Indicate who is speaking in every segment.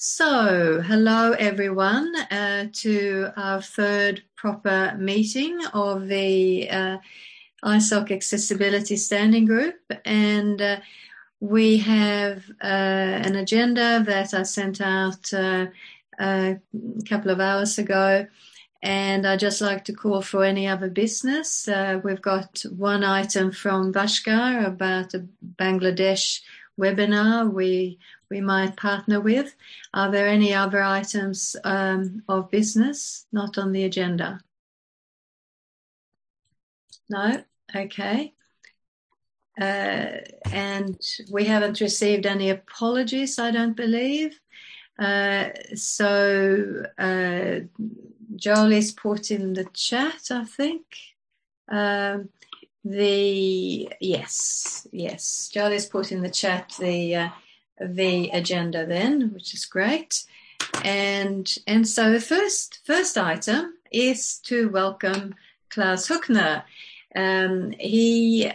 Speaker 1: So, hello everyone to our third proper meeting of the ISOC Accessibility Standing Group, and we have an agenda that I sent out a couple of hours ago, and I'd just like to call for any other business. We've got one item from Bhaskar about a Bangladesh webinar we might partner with. Are there any other items of business not on the agenda? No? Okay. And we haven't received any apologies, I don't believe. So Jolie's put in the chat, I think. Yes, Jolie's put in the chat the agenda then, which is great. And so the first item is to welcome Klaus Huckner. He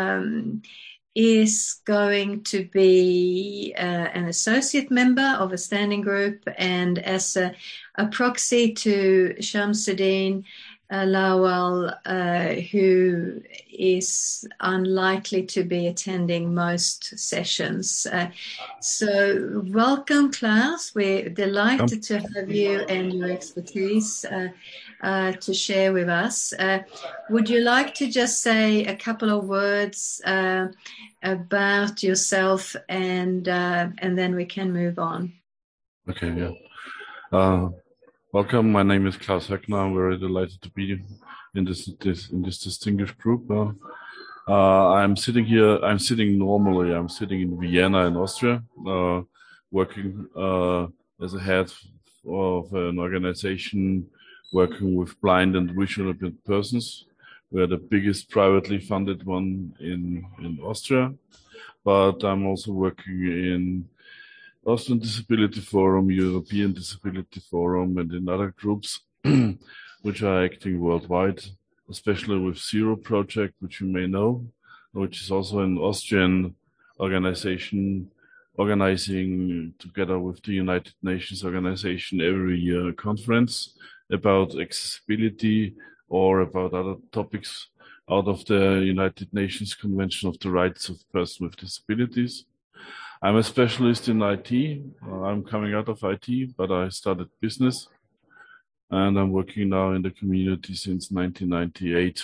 Speaker 1: is going to be an associate member of a standing group, and as a proxy to Shamsuddin Lawal, who is unlikely to be attending most sessions. So welcome, Klaus. We're delighted to have you and your expertise to share with us. Would you like to just say a couple of words about yourself, and then we can move on?
Speaker 2: Okay, yeah. Welcome. My name is Klaus Höckner. I'm very delighted to be in this distinguished group. I'm sitting here. I'm sitting normally. I'm sitting in Vienna, in Austria, working as a head of an organization working with blind and visually impaired persons. We're the biggest privately funded one in Austria, but I'm also working in Austrian Disability Forum, European Disability Forum, and in other groups which are acting worldwide, especially with Zero Project, which you may know, which is also an Austrian organization organizing together with the United Nations organization every year a conference about accessibility or about other topics out of the United Nations Convention of the Rights of Persons with Disabilities. I'm a specialist in IT. I'm coming out of IT, but I started business, and I'm working now in the community since 1998.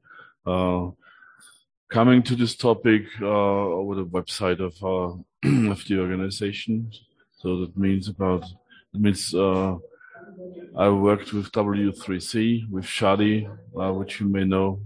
Speaker 2: Coming to this topic over the website of the organization. So that means I worked with W3C, with Shadi, which you may know.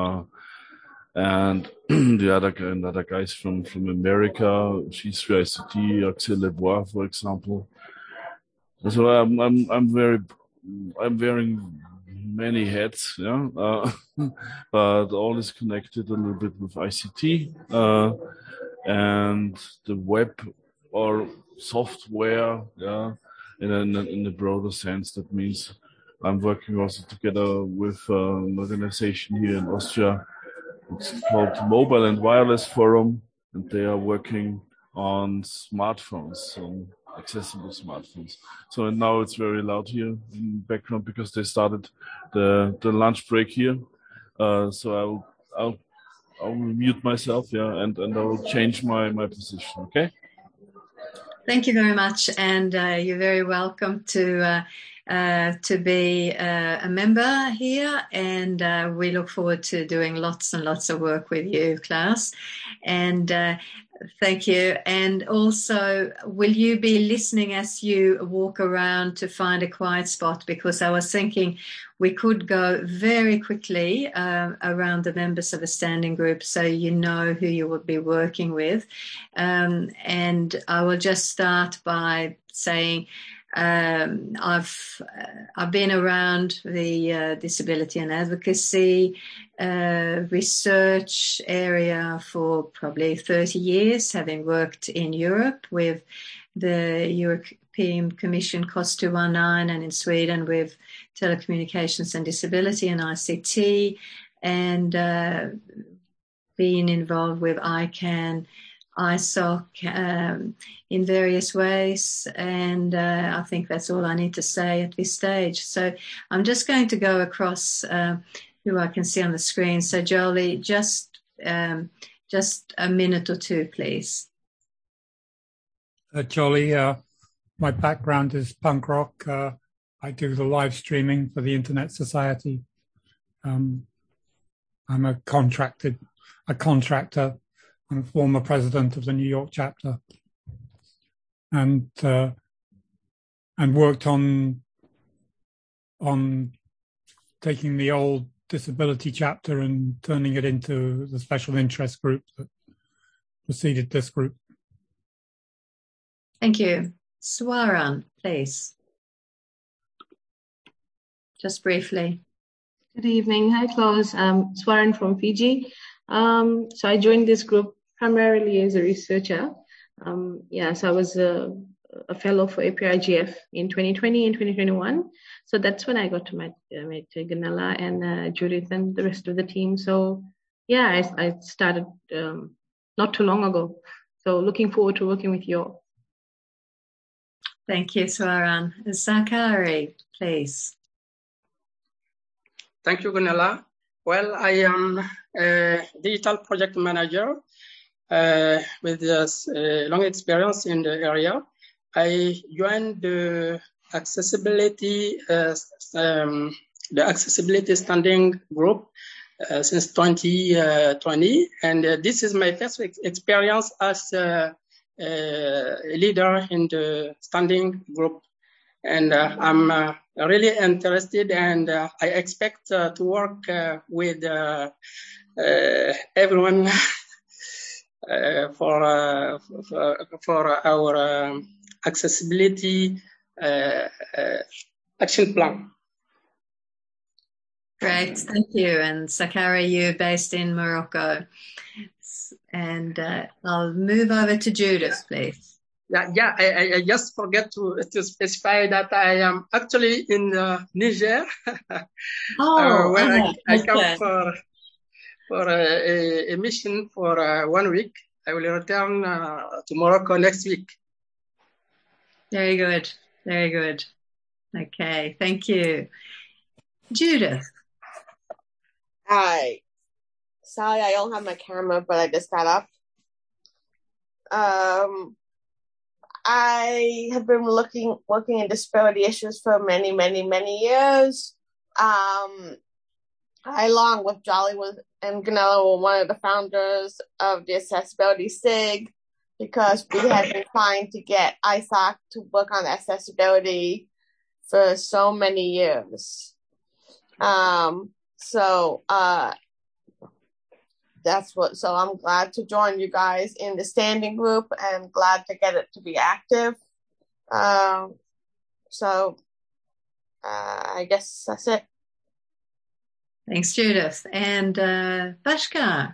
Speaker 2: And the other guys from America, G3 ICT, Axel Lebois, for example. So I'm wearing many hats, yeah. But all is connected a little bit with ICT and the web or software, yeah. In a broader sense, that means I'm working also together with an organization here in Austria. It's called Mobile and Wireless Forum, and they are working on smartphones, on accessible smartphones. So now it's very loud here in the background because they started the lunch break here. So I'll mute myself, yeah, and I will change my position. Okay.
Speaker 1: Thank you very much, and you're very welcome to be a member here, and we look forward to doing lots and lots of work with you, Klaus. And thank you. And also, will you be listening as you walk around to find a quiet spot? Because I was thinking we could go very quickly around the members of a standing group so you know who you will be working with. And I will just start by saying I've been around the disability and advocacy research area for probably 30 years, having worked in Europe with the European Commission COS 219 and in Sweden with telecommunications and disability and ICT, and being involved with ICANN, ISOC in various ways, and I think that's all I need to say at this stage. So I'm just going to go across who I can see on the screen. So Jolie, just a minute or two, please.
Speaker 3: Jolie, my background is punk rock. I do the live streaming for the Internet Society. I'm a contractor. I'm a former president of the New York chapter, and worked on taking the old disability chapter and turning it into the special interest group that preceded this group.
Speaker 1: Thank you. Swaran, please. Just briefly.
Speaker 4: Good evening. Hi, Klaus. Swaran from Fiji. So I joined this group primarily as a researcher. So I was a fellow for APIGF in 2020 and 2021. So that's when I got to meet Gunilla and Judith and the rest of the team. So yeah, I started not too long ago. So looking forward to working with you all.
Speaker 1: Thank you, Swaran. Zakari, please.
Speaker 5: Thank you, Gunilla. Well, I am a digital project manager with long experience in the area. I joined the accessibility standing group since 2020, and this is my first experience as a leader in the standing group. And I'm really interested, and I expect to work with everyone for our accessibility action plan.
Speaker 1: Great, thank you. And Zakari, you're based in Morocco. And I'll move over to Judith, please.
Speaker 5: I just forget to specify that I am actually in Niger, where I come for a mission for 1 week. I will return to Morocco next week.
Speaker 1: Very good, very good. Okay, thank you. Judith.
Speaker 6: Hi. Sorry, I don't have my camera, but I just got up. I have been working in disability issues for many, many, many years. I, along with Jolly and Gunilla, were one of the founders of the Accessibility SIG, because we had been trying to get ISOC to work on accessibility for so many years. So I'm glad to join you guys in the standing group and glad to get it to be active. I guess that's it.
Speaker 1: Thanks, Judith. And Bashkar.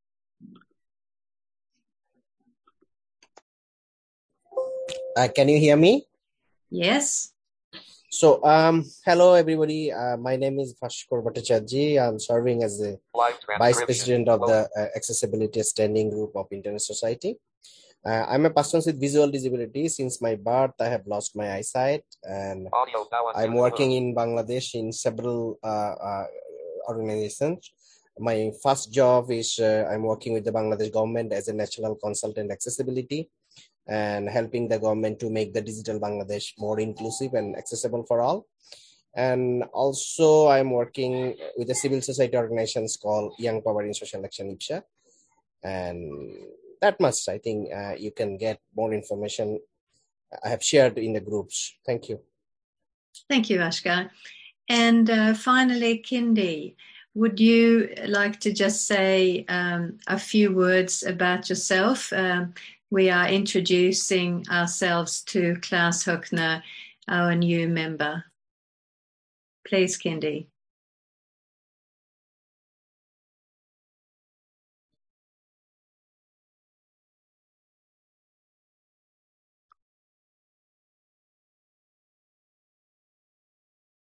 Speaker 7: Can you hear me?
Speaker 1: Yes.
Speaker 7: So, hello everybody. My name is Bhaskar Bhattacharjee. I'm serving as the Vice President of the Accessibility Standing Group of Internet Society. I'm a person with visual disability. Since my birth, I have lost my eyesight, and I'm working in Bangladesh in several organizations. My first job is I'm working with the Bangladesh government as a national consultant accessibility, and helping the government to make the digital Bangladesh more inclusive and accessible for all. And also I'm working with a civil society organizations called Young Power in Social Action, YPSA. And that much, I think you can get more information I have shared in the groups. Thank you.
Speaker 1: Thank you, Ashka. And finally, Kindy, would you like to just say a few words about yourself? We are introducing ourselves to Klaus Höckner, our new member. Please, Kindy.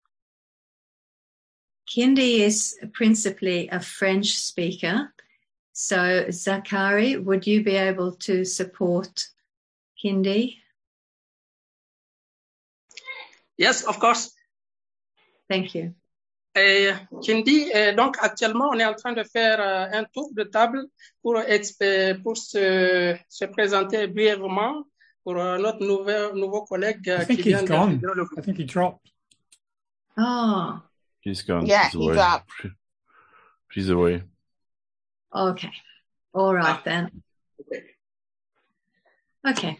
Speaker 1: Kindy is principally a French speaker, So, Zakari, would you be able to support Kindy?
Speaker 5: Yes, of course.
Speaker 1: Thank you.
Speaker 5: Kindy, donc actuellement, on est en train de faire un tour de table pour se présenter brièvement pour notre nouveau collègue qui vient d'intégrer le groupe.
Speaker 3: I think he dropped.
Speaker 1: Oh.
Speaker 2: He's gone.
Speaker 6: Yeah,
Speaker 2: She's
Speaker 6: he
Speaker 2: away.
Speaker 6: dropped.
Speaker 2: She's away.
Speaker 1: Okay. All right then. Okay.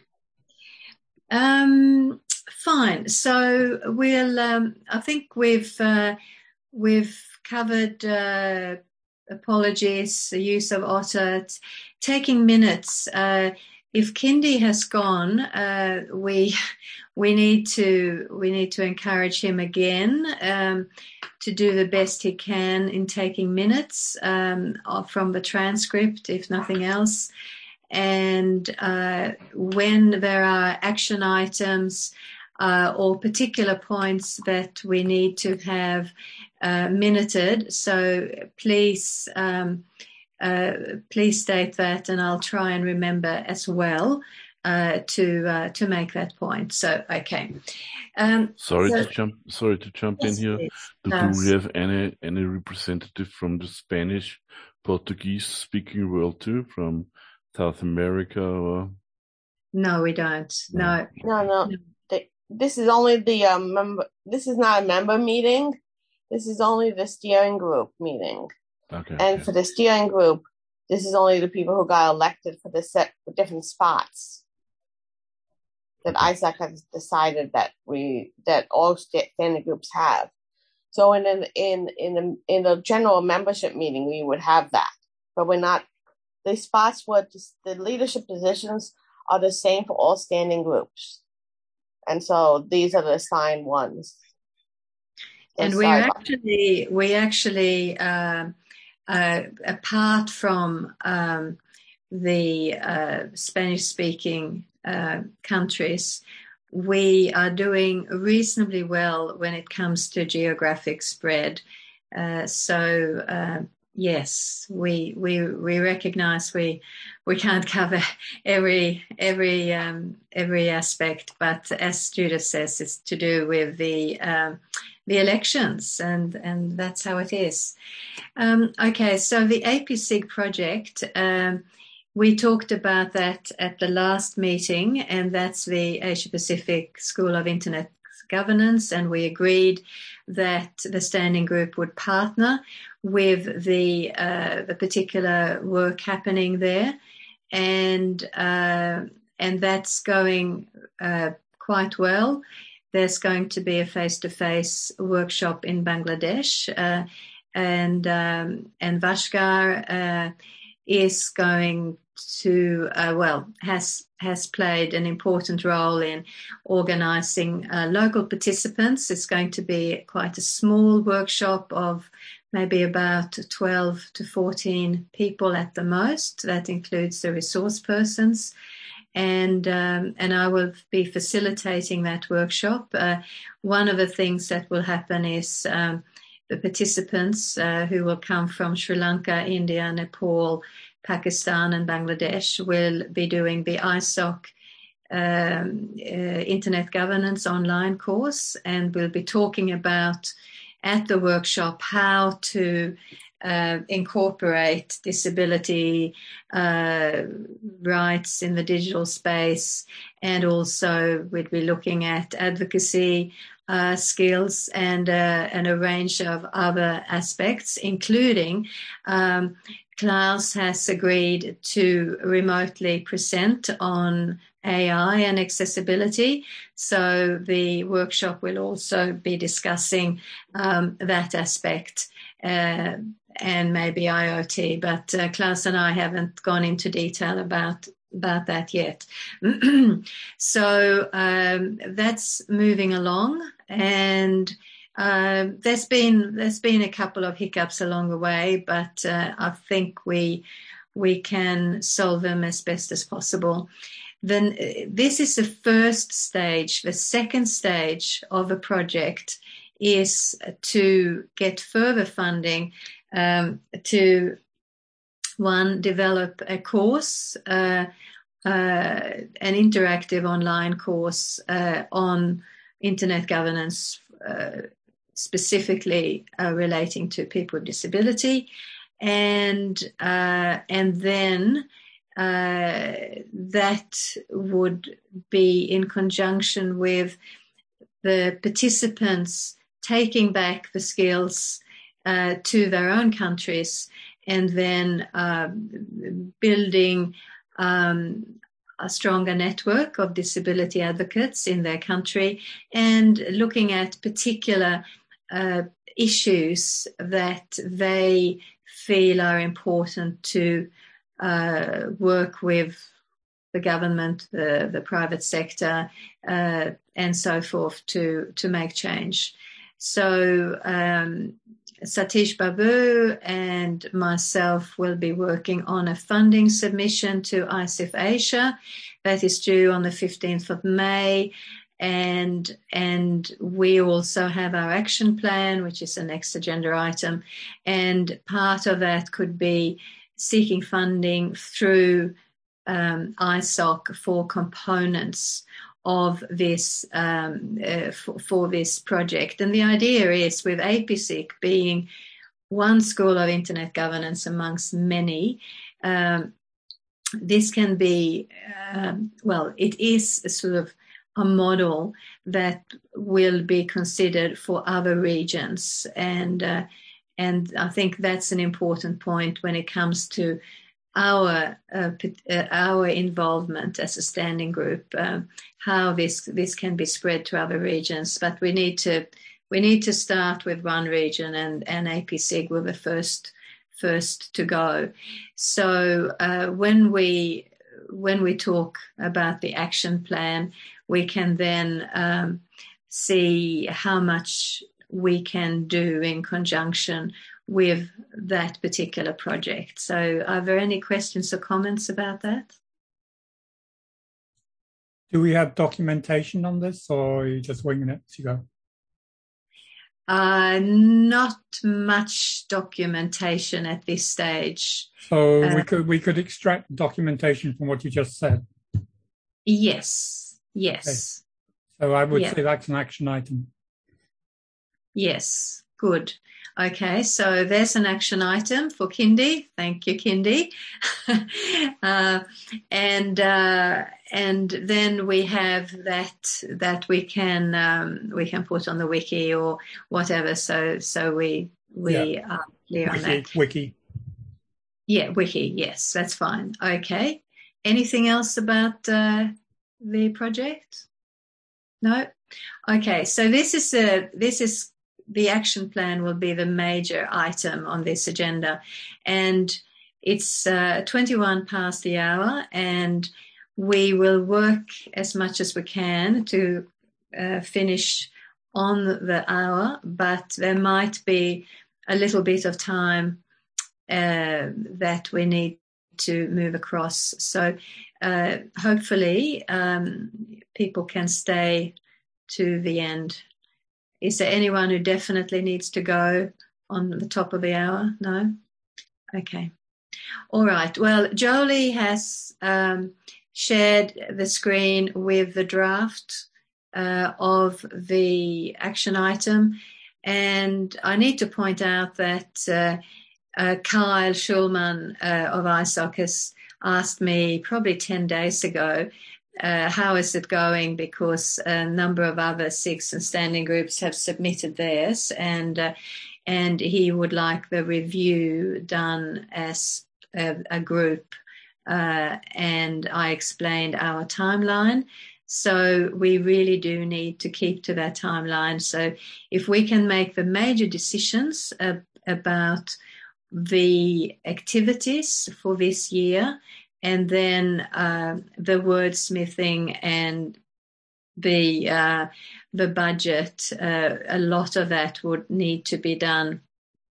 Speaker 1: Fine. So we'll. I think we've covered apologies, the use of Otter, taking minutes. If Kindy has gone, we need to encourage him again to do the best he can in taking minutes from the transcript, if nothing else. And when there are action items or particular points that we need to have minuted, so please state that, and I'll try and remember as well to make that point. So, okay.
Speaker 2: Sorry to jump in here. Do we have any representative from the Spanish, Portuguese speaking world too, from South America? Or?
Speaker 1: No, we don't. No.
Speaker 6: This is only the member. This is not a member meeting. This is only the steering group meeting.
Speaker 2: Okay.
Speaker 6: And for the steering group, this is only the people who got elected for the different spots that ISAC has decided that all standing groups have. So in a general membership meeting, we would have that, but we're not. The spots the leadership positions are the same for all standing groups, and so these are the assigned ones.
Speaker 1: And we actually apart from the Spanish-speaking countries, we are doing reasonably well when it comes to geographic spread. Yes, we recognize we can't cover every aspect, but as Judith says, it's to do with the elections, and that's how it is. Okay, so the APSIG project, we talked about that at the last meeting, and that's the Asia Pacific School of Internet Governance, and we agreed that the standing group would partner with the particular work happening there, and that's going quite well. There's going to be a face-to-face workshop in Bangladesh, and Vashgar is going to has played an important role in organizing local participants. It's going to be quite a small workshop of maybe about 12 to 14 people at the most. That includes the resource persons. And I will be facilitating that workshop. One of the things that will happen is the participants who will come from Sri Lanka, India, Nepal, Pakistan, and Bangladesh will be doing the ISOC Internet Governance online course, and we'll be talking about at the workshop how to incorporate disability rights in the digital space, and also we'll be looking at advocacy skills and a range of other aspects, including Klaus has agreed to remotely present on AI and accessibility. So the workshop will also be discussing that aspect and maybe IoT, but Klaus and I haven't gone into detail about that yet. So that's moving along, and there's been a couple of hiccups along the way, but I think we can solve them as best as possible. Then this is the first stage. The second stage of a project is to get further funding to develop a course, an interactive online course on internet governance, specifically relating to people with disability, and then that would be in conjunction with the participants taking back the skills to their own countries, and then building a stronger network of disability advocates in their country, and looking at particular issues that they feel are important to work with the government, the private sector, and so forth to make change. So Satish Babu and myself will be working on a funding submission to ISIF Asia that is due on the 15th of May. And we also have our action plan, which is the next agenda item. And part of that could be seeking funding through ISOC for components of this for this project. And the idea is, with APSIC being one school of internet governance amongst many, this can be, it is a sort of a model that will be considered for other regions. And I think that's an important point when it comes to our involvement as a standing group, how this can be spread to other regions. But we need to start with one region, and APSIG were the first to go. So when we talk about the action plan, we can then see how much we can do in conjunction with that particular project. So are there any questions or comments about that?
Speaker 3: Do we have documentation on this, or are you just winging it as you go?
Speaker 1: Not much documentation at this stage.
Speaker 3: So we could extract documentation from what you just said.
Speaker 1: Yes.
Speaker 3: Okay. So I would say that's an action item.
Speaker 1: Yes, good. Okay, so there's an action item for Kindy. Thank you, Kindy. And then we have that we can put on the wiki or whatever. So we are clear on that.
Speaker 3: Wiki.
Speaker 1: Yeah, wiki. Yes, that's fine. Okay. Anything else about the project? No. Okay. So this is the action plan will be the major item on this agenda, and it's 21 past the hour, and we will work as much as we can to finish on the hour, but there might be a little bit of time that we need to move across. So hopefully people can stay to the end. Is there anyone who definitely needs to go on the top of the hour? No? Okay. All right. Well, Jolie has shared the screen with the draft of the action item. And I need to point out that Kyle Schulman of ISOC has asked me probably 10 days ago, how is it going? Because a number of other SIGs and standing groups have submitted theirs, and he would like the review done as a group. And I explained our timeline. So we really do need to keep to that timeline. So if we can make the major decisions about the activities for this year, and then the wordsmithing and the budget, a lot of that would need to be done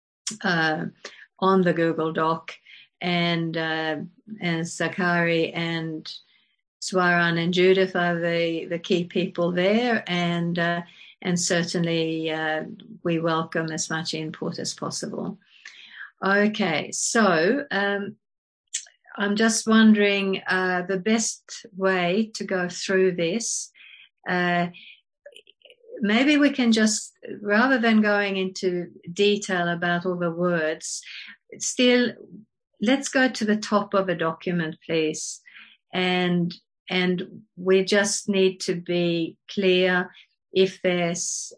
Speaker 1: on the Google Doc, and Zakari and Swaran and Judith are the key people there, and certainly we welcome as much input as possible. Okay, so I'm just wondering the best way to go through this. Maybe we can just, rather than going into detail about all the words, still, let's go to the top of a document, please. And we just need to be clear if there's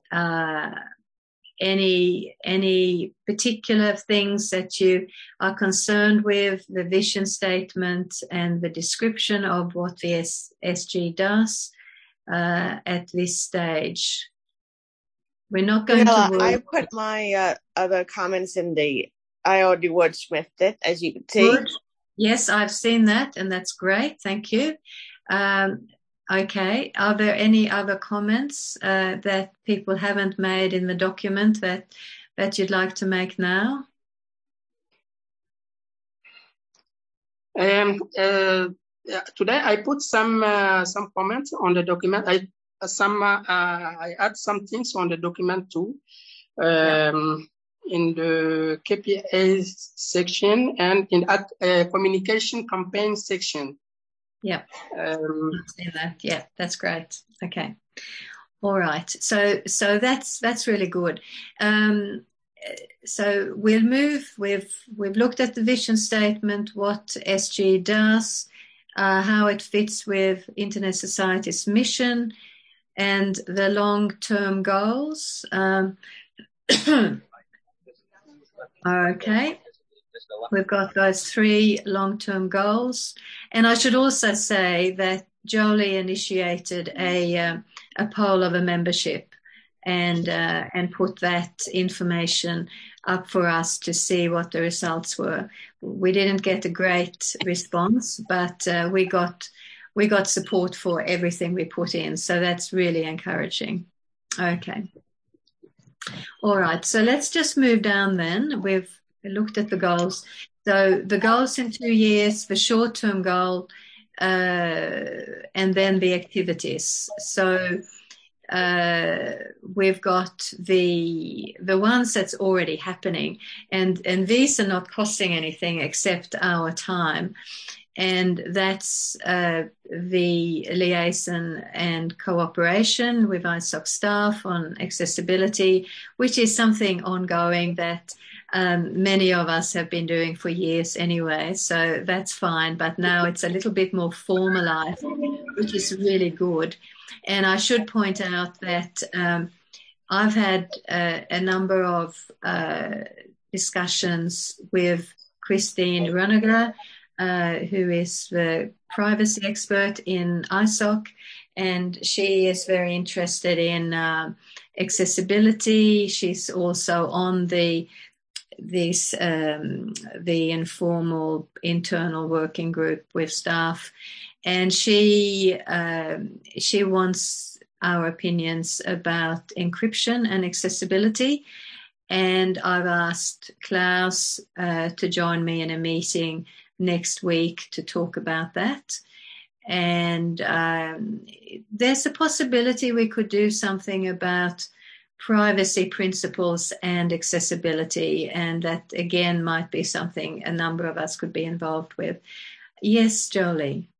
Speaker 1: any particular things that you are concerned with, the vision statement and the description of what the SG does at this stage. We're not going to work.
Speaker 6: I put my other comments in I already wordsmithed it, as you can see.
Speaker 1: Good. Yes, I've seen that, and that's great. Thank you. Okay. Are there any other comments that people haven't made in the document that you'd like to make now?
Speaker 5: Today I put some comments on the document. I add some things on the document too. In the KPI section and in communication campaign section.
Speaker 1: Yeah, I've seen that. Yeah, that's great. Okay, all right. So that's really good. So we'll move. We've looked at the vision statement, what SG does, how it fits with Internet Society's mission, and the long-term goals. Okay. We've got those 3 long-term goals. And I should also say that Jolie initiated a poll of a membership and put that information up for us to see what the results were. We didn't get a great response, but we got support for everything we put in. So that's really encouraging. Okay. All right. So let's just move down then. We've looked at the goals. So the goals in 2 years, the short-term goal, and then the activities. So we've got the ones that's already happening, and these are not costing anything except our time. And that's the liaison and cooperation with ISOC staff on accessibility, which is something ongoing that many of us have been doing for years anyway. So that's fine. But now it's a little bit more formalized, which is really good. And I should point out that I've had a number of discussions with Christine Runeger, who is the privacy expert in ISOC, and she is very interested in accessibility. She's also on the informal internal working group with staff, and she wants our opinions about encryption and accessibility. And I've asked Klaus to join me in a meeting next week to talk about that. And there's a possibility we could do something about privacy principles and accessibility, and that again might be something a number of us could be involved with. Yes, Jolie.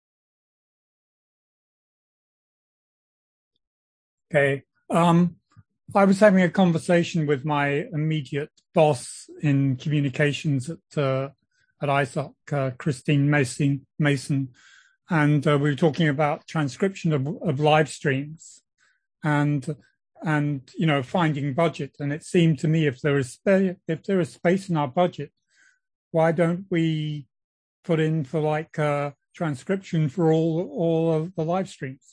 Speaker 3: Okay. I was having a conversation with my immediate boss in communications at ISOC, Christine Mason, and we were talking about transcription of live streams and finding budget. And it seemed to me if there is space in our budget, why don't we put in for transcription for all of the live streams?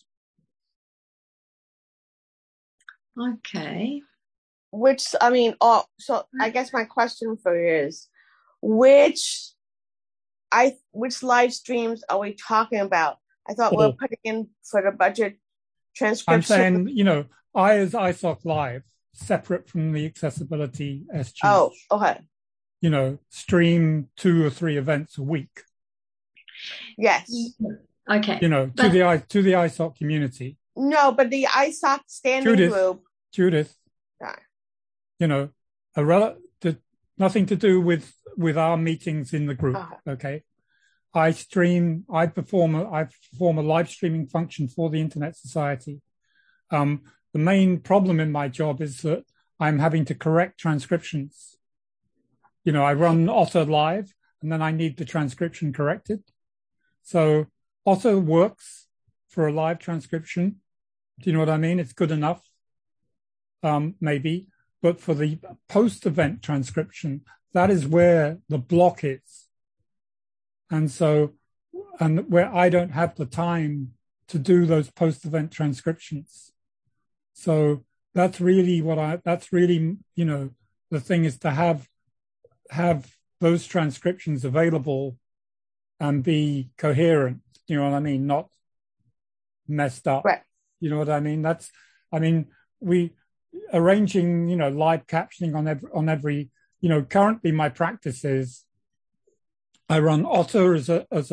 Speaker 1: Okay.
Speaker 6: So I guess my question for you is, which live streams are we talking about? I thought we're putting in for the budget transcription.
Speaker 3: I'm saying, I as ISOC Live, separate from the accessibility SG.
Speaker 6: Oh, okay.
Speaker 3: Stream 2 or 3 events a week.
Speaker 6: Yes.
Speaker 1: Okay.
Speaker 3: To the ISOC community.
Speaker 6: No, but the ISOC standing group.
Speaker 3: Judith.
Speaker 6: Sorry.
Speaker 3: Nothing to do with our meetings in the group. Okay. I perform a live streaming function for the Internet Society. The main problem in my job is that I'm having to correct transcriptions. You know, I run Otter live and then I need the transcription corrected. So Otter works for a live transcription. Do you know what I mean? It's good enough, maybe. But for the post-event transcription, that is where the block is. And where I don't have the time to do those post-event transcriptions. So that's really you know, the thing is to have those transcriptions available and be coherent. You know what I mean? Not messed up.
Speaker 6: Right.
Speaker 3: You know what I mean? We arranging, you know, live captioning on every, you know, currently my practice is I run Otter as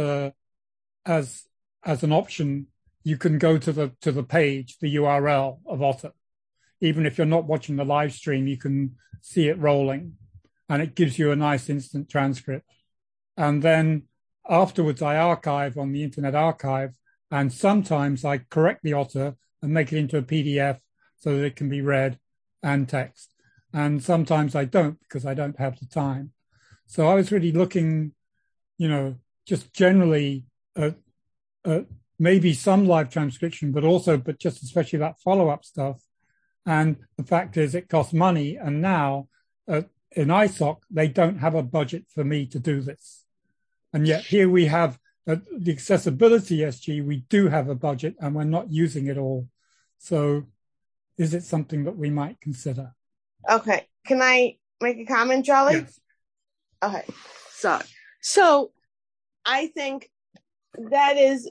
Speaker 3: an option. You can go to the page, the URL of Otter. Even if you're not watching the live stream, you can see it rolling and it gives you a nice instant transcript. And then afterwards I archive on the Internet Archive, and sometimes I correct the Otter and make it into a PDF so that it can be read and text. And sometimes I don't because I don't have the time. So I was really looking, you know, just generally at maybe some live transcription, but just especially that follow-up stuff. And the fact is it costs money. And now in ISOC, they don't have a budget for me to do this. And yet here we have the accessibility SG, we do have a budget and we're not using it all. So is it something that we might consider?
Speaker 6: Okay. Can I make a comment, Charlie?
Speaker 3: Yes.
Speaker 6: Okay. Sorry. So I think it's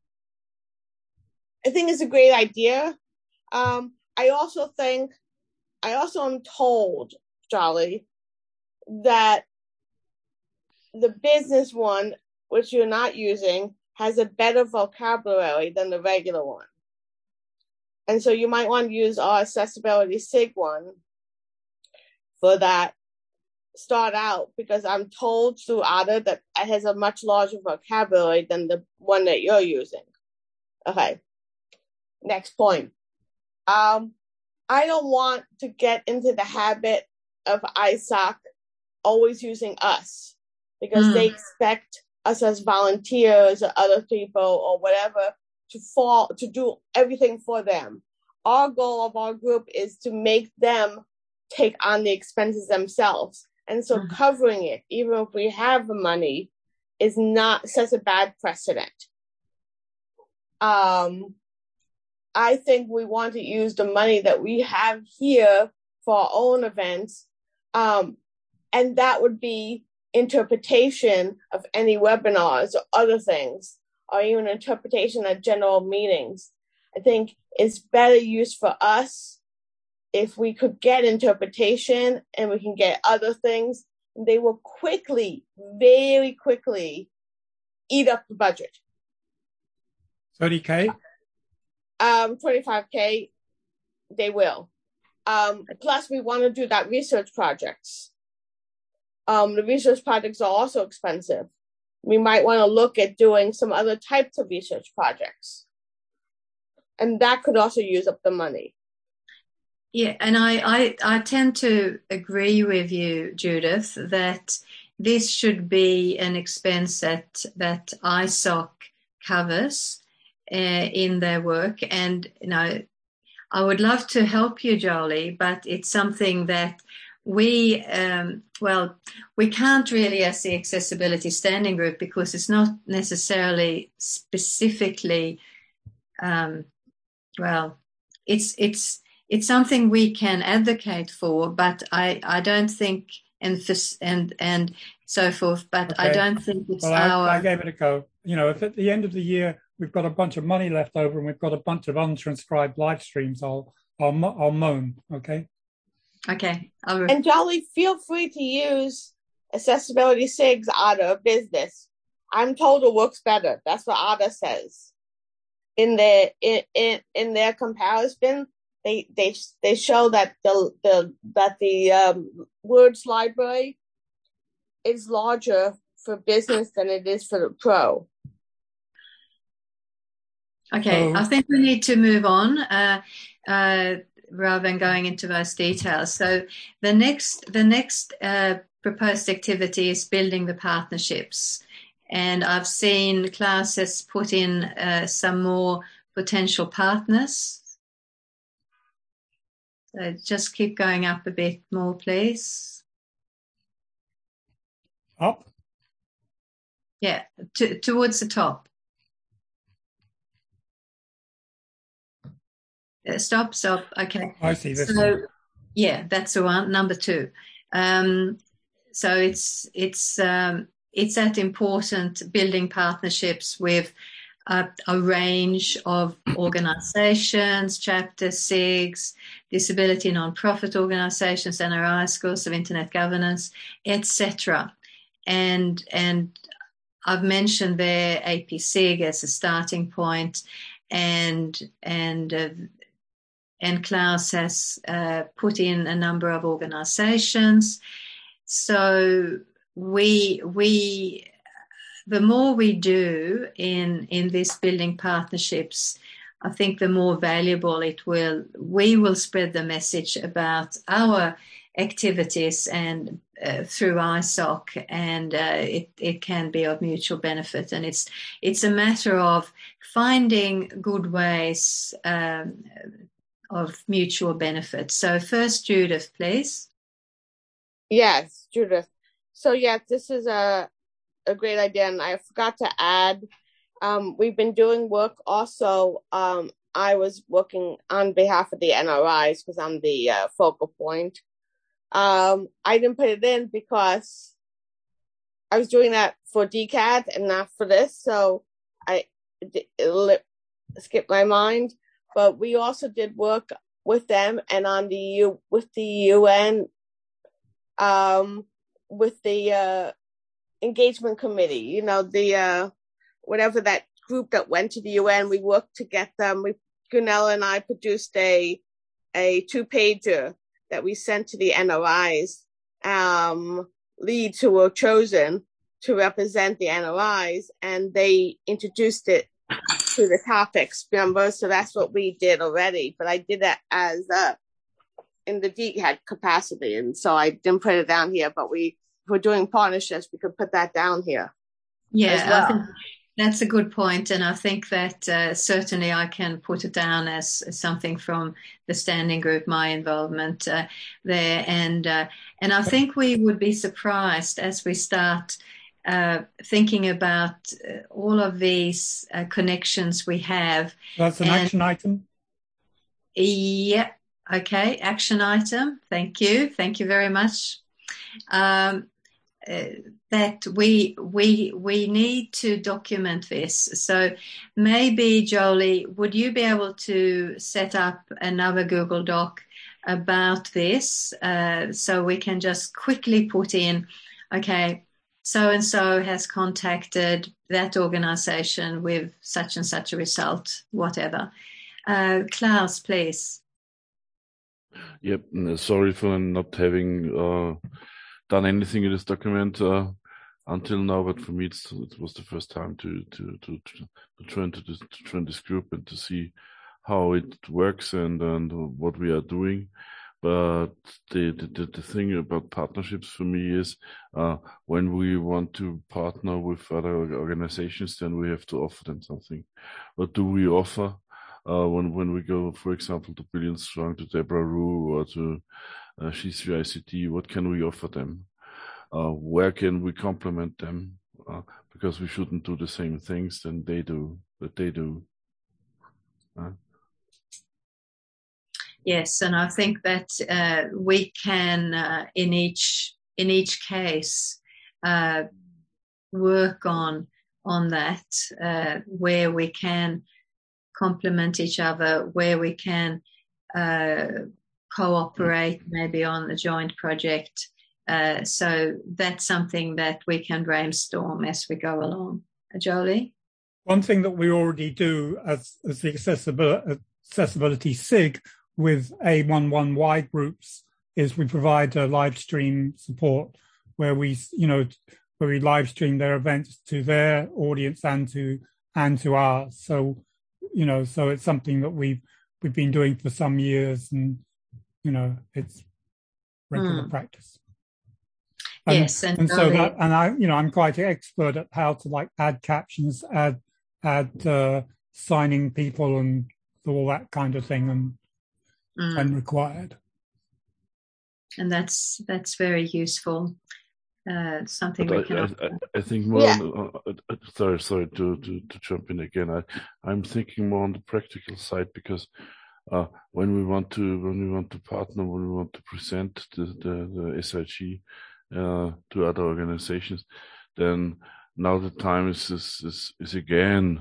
Speaker 6: a great idea. I also am told, Charlie, that the business one, which you're not using, has a better vocabulary than the regular one. And so you might want to use our accessibility SIG one for that start out, because I'm told through Otter that it has a much larger vocabulary than the one that you're using. Okay. Next point. I don't want to get into the habit of ISOC always using us, because they expect us as volunteers or other people or whatever to do everything for them. Our goal of our group is to make them take on the expenses themselves. And so covering it, even if we have the money, is not such a bad precedent. I think we want to use the money that we have here for our own events. And that would be interpretation of any webinars or other things, or even interpretation of general meetings. I think it's better use for us if we could get interpretation and we can get other things. They will quickly, very quickly eat up the budget.
Speaker 3: 30K?
Speaker 6: 25K, they will. Plus, we want to do that research projects. The research projects are also expensive. We might want to look at doing some other types of research projects. And that could also use up the money.
Speaker 1: Yeah, and I tend to agree with you, Judith, that this should be an expense that ISOC covers in their work. And, you know, I would love to help you, Jolie, but it's something that we can't really, as the Accessibility Standing Group, because it's not necessarily specifically, it's something we can advocate for, but I don't think, and so forth, but okay. I don't think it's
Speaker 3: I gave it a go. You know, if at the end of the year we've got a bunch of money left over and we've got a bunch of untranscribed live streams, I'll moan, okay?
Speaker 1: Okay.
Speaker 6: And Jolly, feel free to use Accessibility SIG's Otter Business. I'm told it works better. That's what Otter says. In their comparison, they show that the words library is larger for business than it is for the pro.
Speaker 1: Okay, I think we need to move on rather than going into those details. So the next proposed activity is building the partnerships. And I've seen Klaus has put in some more potential partners. So just keep going up a bit more, please.
Speaker 3: Up?
Speaker 1: Yeah, towards the top. Stop. Okay.
Speaker 3: I see this one.
Speaker 1: Yeah, that's the one. Number 2. So it's that important, building partnerships with a range of organizations, Chapter 6, disability non-profit organizations, NRI, Schools of Internet Governance, etc. And I've mentioned there APSIG as a starting point, and Klaus has put in a number of organizations. So the more we do in this building partnerships, I think the more valuable it will. We will spread the message about our activities and through ISOC, and it can be of mutual benefit. And it's a matter of finding good ways of mutual benefit. So first, Judith, please.
Speaker 6: Yes, Judith. So yeah, this is a great idea, and I forgot to add, we've been doing work also. I was working on behalf of the NRIs because I'm the focal point. I didn't put it in because I was doing that for DCAT and not for this, so it skipped my mind. But we also did work with them and on with the UN, with the engagement committee, you know, the whatever that group that went to the UN. We worked to get them. Gunilla and I produced a 2-pager that we sent to the NRIs, leads who were chosen to represent the NRIs, and they introduced it to the topics, remember? So that's what we did already, but I did that as in the DCAT capacity, and so I didn't put it down here, but we're doing partnerships, we could put that down here.
Speaker 1: Yeah,
Speaker 6: well.
Speaker 1: I think that's a good point, and I think that certainly I can put it down as something from the standing group, my involvement there, and I think we would be surprised as we start thinking about all of these connections we have.
Speaker 3: That's an action item?
Speaker 1: Yeah, okay, action item. Thank you very much. That we need to document this. So maybe, Jolie, would you be able to set up another Google Doc about this so we can just quickly put in, okay, so-and-so has contacted that organization with such and such a result, whatever. Klaus, please.
Speaker 2: Yep, sorry for not having done anything in this document until now, but for me it was the first time to join this group and to see how it works and what we are doing. But the thing about partnerships for me is when we want to partner with other organizations, then we have to offer them something. What do we offer when we go, for example, to Billion Strong, to Deborah Rue, or to She's ICT? What can we offer them? Where can we complement them? Because we shouldn't do the same things that they do.
Speaker 1: Yes, and I think that we can, in each case, work on that, where we can complement each other, where we can cooperate, maybe on a joint project. So that's something that we can brainstorm as we go along. Jolie?
Speaker 3: One thing that we already do as the accessibility SIG with A11Y groups is we provide live stream support where we we live stream their events to their audience and to ours. So, so it's something that we've been doing for some years, and it's regular practice.
Speaker 1: Yes,
Speaker 3: and so that, and I'm quite expert at how to add captions, add signing people and all that kind of thing, and when required.
Speaker 2: And
Speaker 1: that's very useful. Something we can.
Speaker 2: I think more. Sorry to jump in again. I'm thinking more on the practical side, because when we want to partner, when we want to present the SIG to other organizations, then now the time is again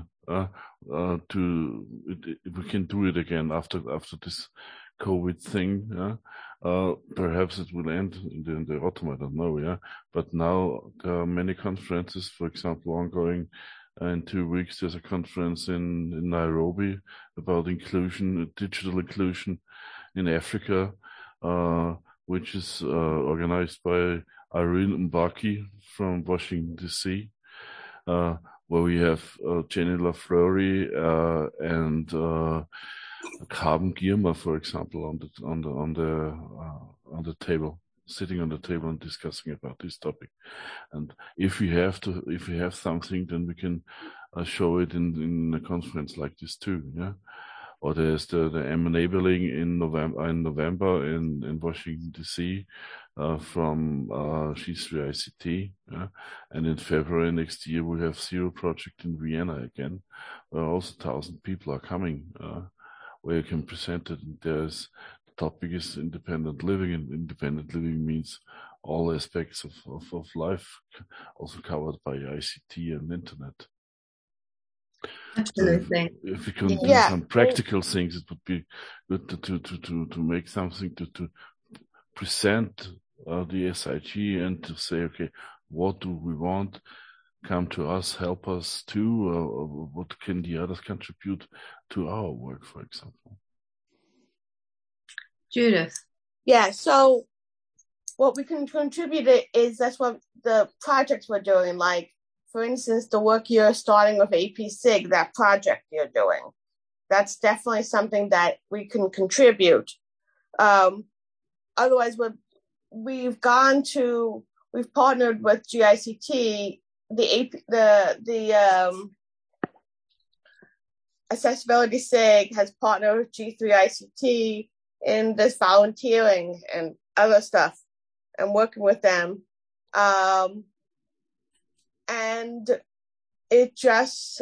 Speaker 2: we can do it again after this COVID thing. Perhaps it will end in the autumn, I don't know, yeah. But now there are many conferences, for example, ongoing. In 2 weeks, there's a conference in Nairobi about inclusion, digital inclusion in Africa, which is organized by Irene Mbaki from Washington, D.C., where we have Jenny LaFleury and Carbon Girma, for example, on the table, sitting on the table and discussing about this topic. And if we have something, then we can show it in a conference like this too, yeah. Or there's the enabling in November in Washington D.C. From G3 ICT, yeah? And in February next year we have Zero Project in Vienna again, where also 1,000 people are coming. Where you can present it. The topic is independent living, and independent living means all aspects of life, also covered by ICT and internet.
Speaker 1: Absolutely.
Speaker 2: So if we can do some practical things, it would be good to make something to present the SIG and to say, okay, what do we want? Come to us, help us too, or what can the others contribute to our work, for example?
Speaker 1: Judith.
Speaker 6: Yeah, so what we can contribute is that's what the projects we're doing, like, for instance, the work you're starting with APSIG, that project you're doing. That's definitely something that we can contribute. Otherwise, we've partnered with GICT. The Accessibility SIG has partnered with G3 ICT in this volunteering and other stuff, and working with them. And it just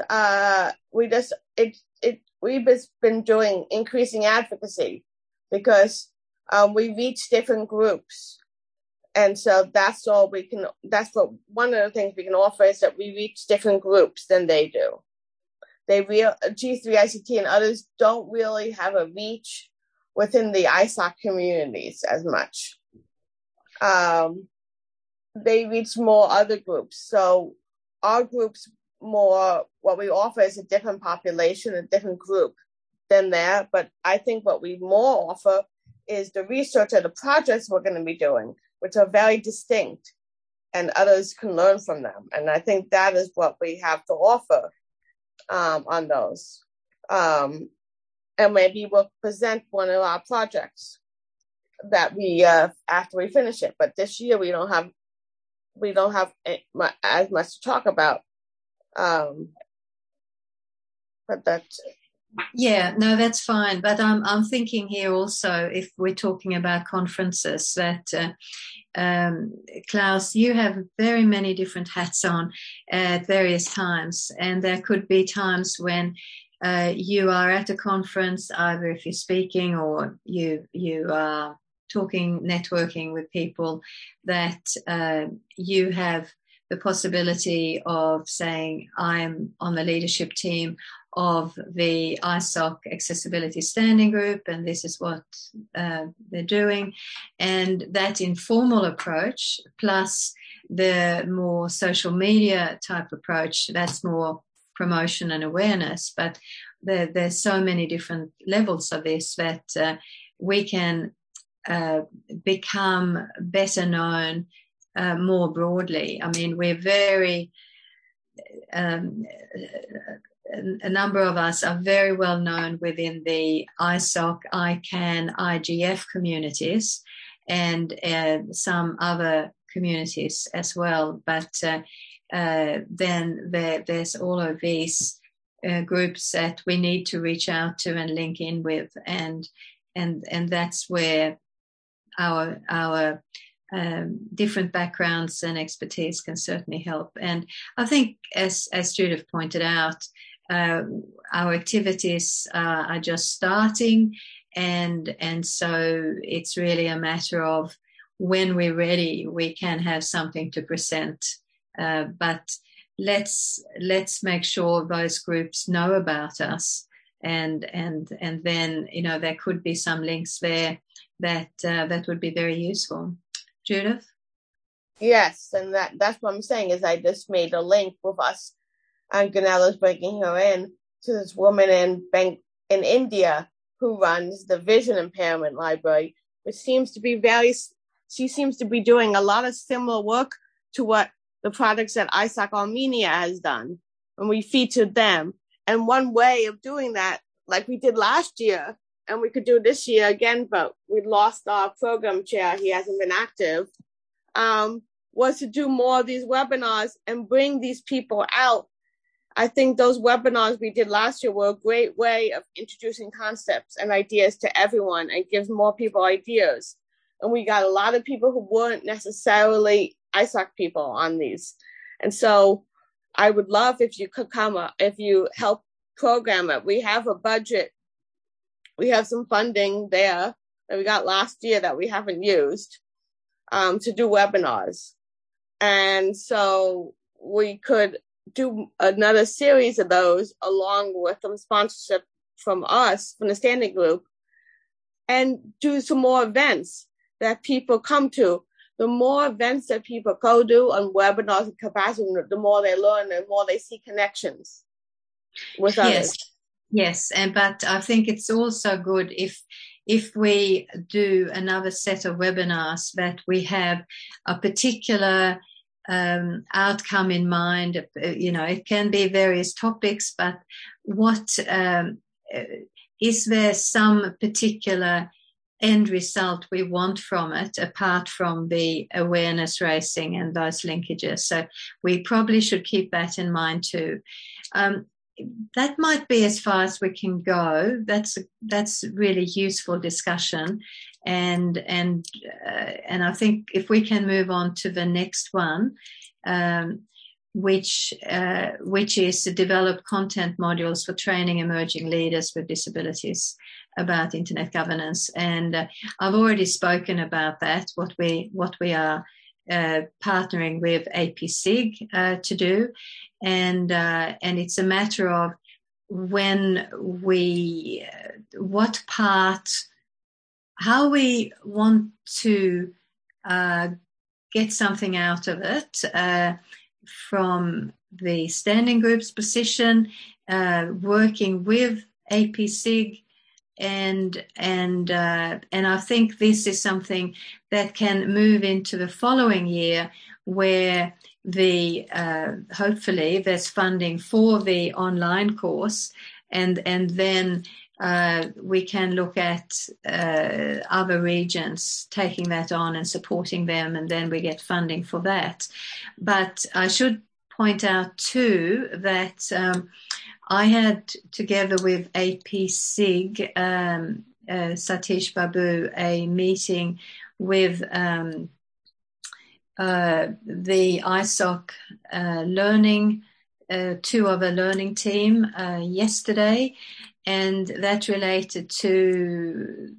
Speaker 6: we've been doing increasing advocacy, because we reach different groups. And so that's one of the things we can offer, is that we reach different groups than they do. G3 ICT and others don't really have a reach within the ISOC communities as much. They reach more other groups. So our group's more, what we offer is a different population, a different group than that. But I think what we more offer is the research or the projects we're going to be doing, which are very distinct, and others can learn from them. And I think that is what we have to offer on those. And maybe we'll present one of our projects that we after we finish it. But this year we don't have as much to talk about. But that's it.
Speaker 1: Yeah, no, that's fine. But I'm thinking here also, if we're talking about conferences, that Klaus, you have very many different hats on at various times, and there could be times when you are at a conference, either if you're speaking or you are talking, networking with people, that you have the possibility of saying, I'm on the leadership team of the ISOC Accessibility Standing Group, and this is what they're doing. And that informal approach, plus the more social media type approach, that's more promotion and awareness. But there's so many different levels of this that we can become better known more broadly. I mean, we're very, a number of us are very well known within the ISOC, ICANN, IGF communities, and some other communities as well. But then there's all of these groups that we need to reach out to and link in with, and that's where our different backgrounds and expertise can certainly help. And I think, as Judith pointed out, our activities are just starting, and so it's really a matter of when we're ready, we can have something to present. But let's make sure those groups know about us, and then there could be some links there that would be very useful. Judith?
Speaker 6: Yes, and that's what I'm saying is I just made a link with us, and Ganella's bringing her in to this woman in India who runs the Vision Impairment Library, which seems to be she seems to be doing a lot of similar work to what the projects that ISOC Armenia has done, and we featured them. And one way of doing that, like we did last year, and we could do this year again, but we lost our program chair, he hasn't been active, was to do more of these webinars and bring these people out. I think those webinars we did last year were a great way of introducing concepts and ideas to everyone and gives more people ideas. And we got a lot of people who weren't necessarily ISOC people on these. And so I would love if you could come up, if you help program it. We have a budget. We have some funding there that we got last year that we haven't used to do webinars. And so we could do another series of those along with some sponsorship from us, from the standing group, and do some more events that people come to. The more events that people go to on webinars and capacity, the more they learn and the more they see connections with others.
Speaker 1: Yes, but I think it's also good if we do another set of webinars that we have a particular outcome in mind. It can be various topics, but what is there some particular end result we want from it apart from the awareness raising and those linkages? So we probably should keep that in mind too. That might be as far as we can go. That's really useful discussion, and I think if we can move on to the next one, which is to develop content modules for training emerging leaders with disabilities about internet governance. And I've already spoken about that. What we are partnering with APSIG to do. And it's a matter of how we want to get something out of it from the standing group's position, working with APSIG, and I think this is something that can move into the following year, where hopefully there's funding for the online course, and then we can look at other regions taking that on and supporting them, and then we get funding for that. But I should point out too that I had, together with APSIG, Satish Babu, a meeting with the ISOC learning, two of a learning team yesterday, and that related to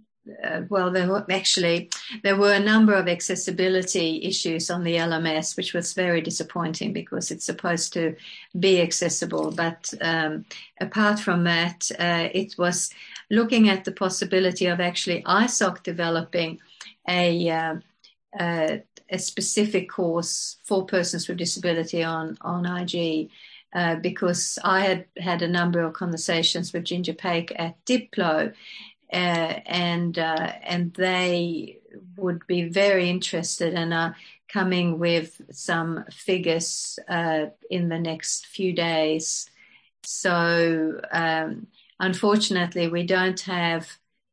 Speaker 1: there were a number of accessibility issues on the LMS, which was very disappointing because it's supposed to be accessible. But apart from that, it was looking at the possibility of actually ISOC developing a specific course for persons with disability on IG. Because I had a number of conversations with Ginger Paik at Diplo, and they would be very interested and are coming with some figures in the next few days. So unfortunately, we don't have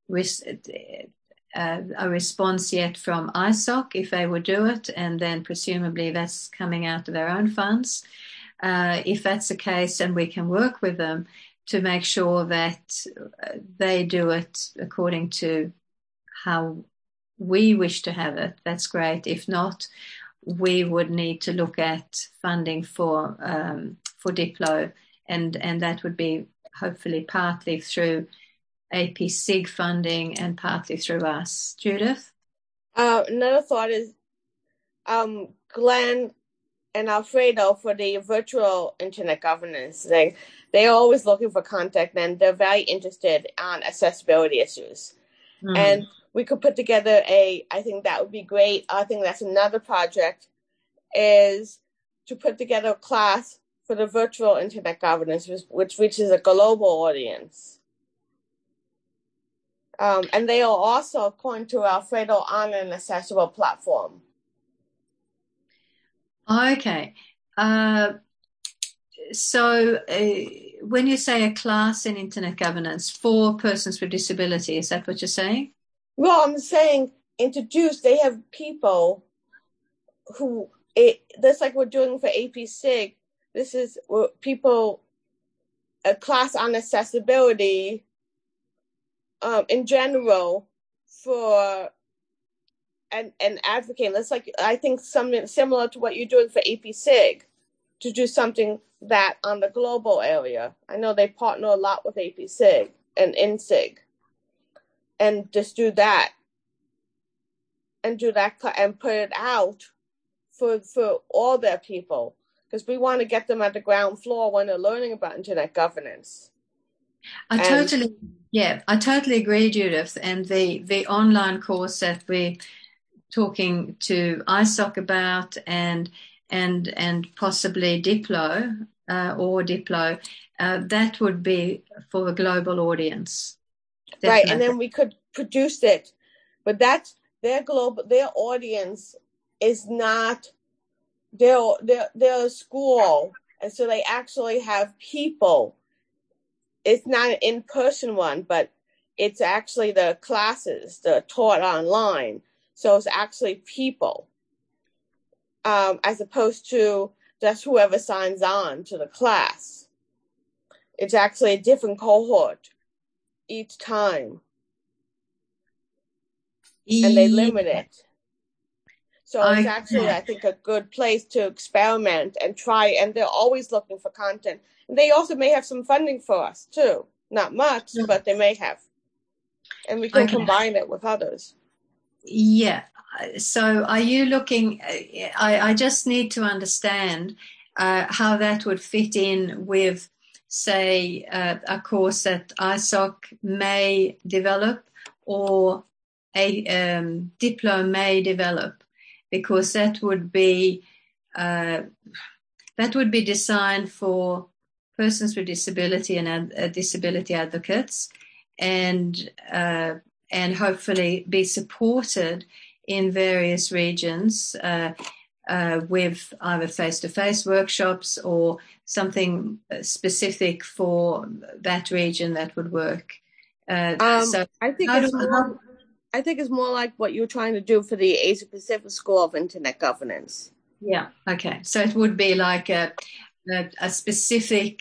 Speaker 1: a response yet from ISOC if they would do it, and then presumably that's coming out of their own funds. If that's the case, then we can work with them to make sure that they do it according to how we wish to have it. That's great. If not, we would need to look at funding for Diplo, and that would be hopefully partly through AP-SIG funding and partly through us. Judith?
Speaker 6: Another thought is Glenn and Alfredo for the virtual internet governance. They're always looking for contact, and they're very interested on accessibility issues. And we could put together I think that would be great. I think that's another project, is to put together a class for the virtual internet governance, which reaches a global audience. And they are also, according to Alfredo, on an accessible platform.
Speaker 1: Okay. So when you say a class in internet governance for persons with disability, is that what you're saying?
Speaker 6: Well, I'm saying they have people who, that's like we're doing for AP-SIG. This is people, a class on accessibility in general for and advocating. That's like, I think something similar to what you're doing for AP-SIG, to do something that on the global area. I know they partner a lot with AP-SIG and INSIG, and just do that and put it out for all their people, because we want to get them at the ground floor when they're learning about internet governance.
Speaker 1: I totally agree, Judith. And the online course that we're talking to ISOC about and possibly Diplo that would be for a global audience. Definitely.
Speaker 6: Right, and then we could produce it, but that's their audience is not they're a school, and so they actually have people. It's not an in-person one, but it's actually the classes that are taught online. So it's actually people, as opposed to just whoever signs on to the class. It's actually a different cohort each time. And they limit it. So it's actually, I think, a good place to experiment and try, and they're always looking for content. And they also may have some funding for us, too. Not much, but they may have. And we can combine it with others.
Speaker 1: Yeah. So are you looking, I just need to understand how that would fit in with, say, a course that ISOC may develop or a Diplo may develop, because that would be designed for persons with disability and disability advocates, and hopefully be supported in various regions with either face-to-face workshops or something specific for that region that would work. So
Speaker 6: I think it's more like what you're trying to do for the Asia Pacific School of Internet Governance.
Speaker 1: Yeah. Okay. So it would be like a specific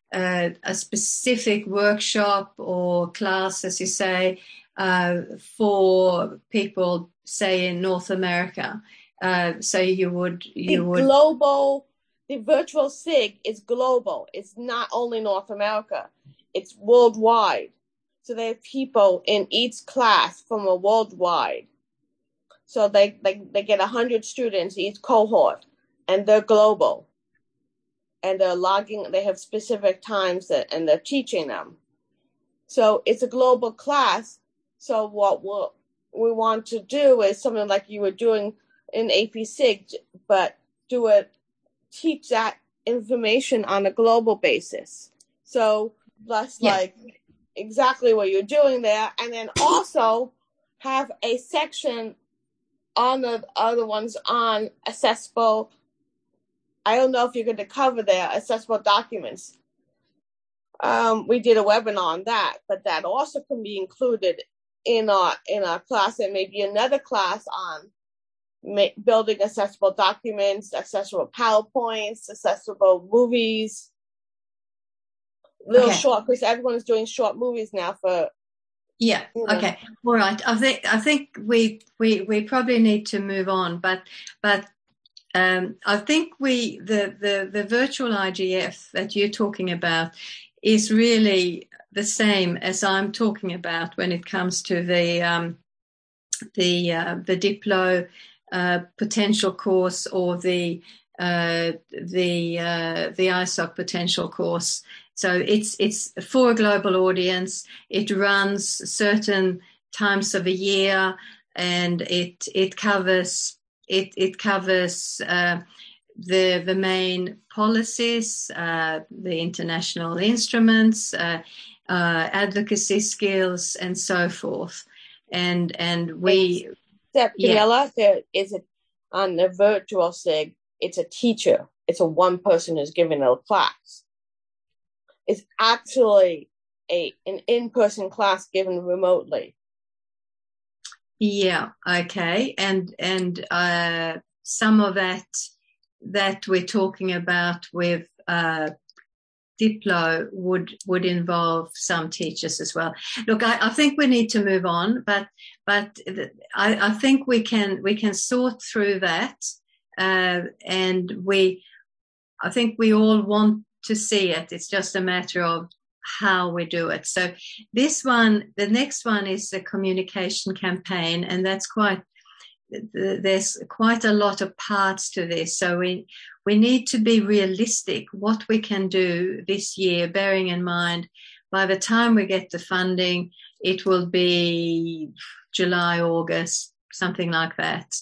Speaker 1: workshop or class, as you say, for people, say, in North America. So you would
Speaker 6: global. The virtual SIG is global. It's not only North America. It's worldwide. So they have people in each class from a worldwide. So they get 100 students each cohort, and they're global. And they're logging. They have specific times and they're teaching them. So it's a global class. So what we want to do is something like you were doing in AP-SIG, but teach that information on a global basis. So that's like exactly what you're doing there. And then also have a section honored are the ones on accessible. I don't know if you're going to cover their accessible documents. We did a webinar on that, but that also can be included in our class. There may be another class on building accessible documents, accessible PowerPoints, accessible movies. Little short, because everyone's doing short movies now for.
Speaker 1: Yeah. Okay. All right. I think we probably need to move on, but I think the virtual IGF that you're talking about is really the same as I'm talking about when it comes to the Diplo potential course or the ISOC potential course. So it's for a global audience. It runs certain times of a year, and it covers the main policies, the international instruments, advocacy skills, and so forth. And we.
Speaker 6: Camilla, there is on the virtual SIG. It's a teacher. It's a one person who's giving a class. It's actually an in-person class given remotely.
Speaker 1: Yeah. Okay. And some of that we're talking about with Diplo would involve some teachers as well. Look, I think we need to move on, but I think we can sort through that, and I think we all want to see it. It's just a matter of how we do it. So the next one is the communication campaign, and there's quite a lot of parts to this. So we need to be realistic what we can do this year, bearing in mind by the time we get the funding, it will be July, August, something like that.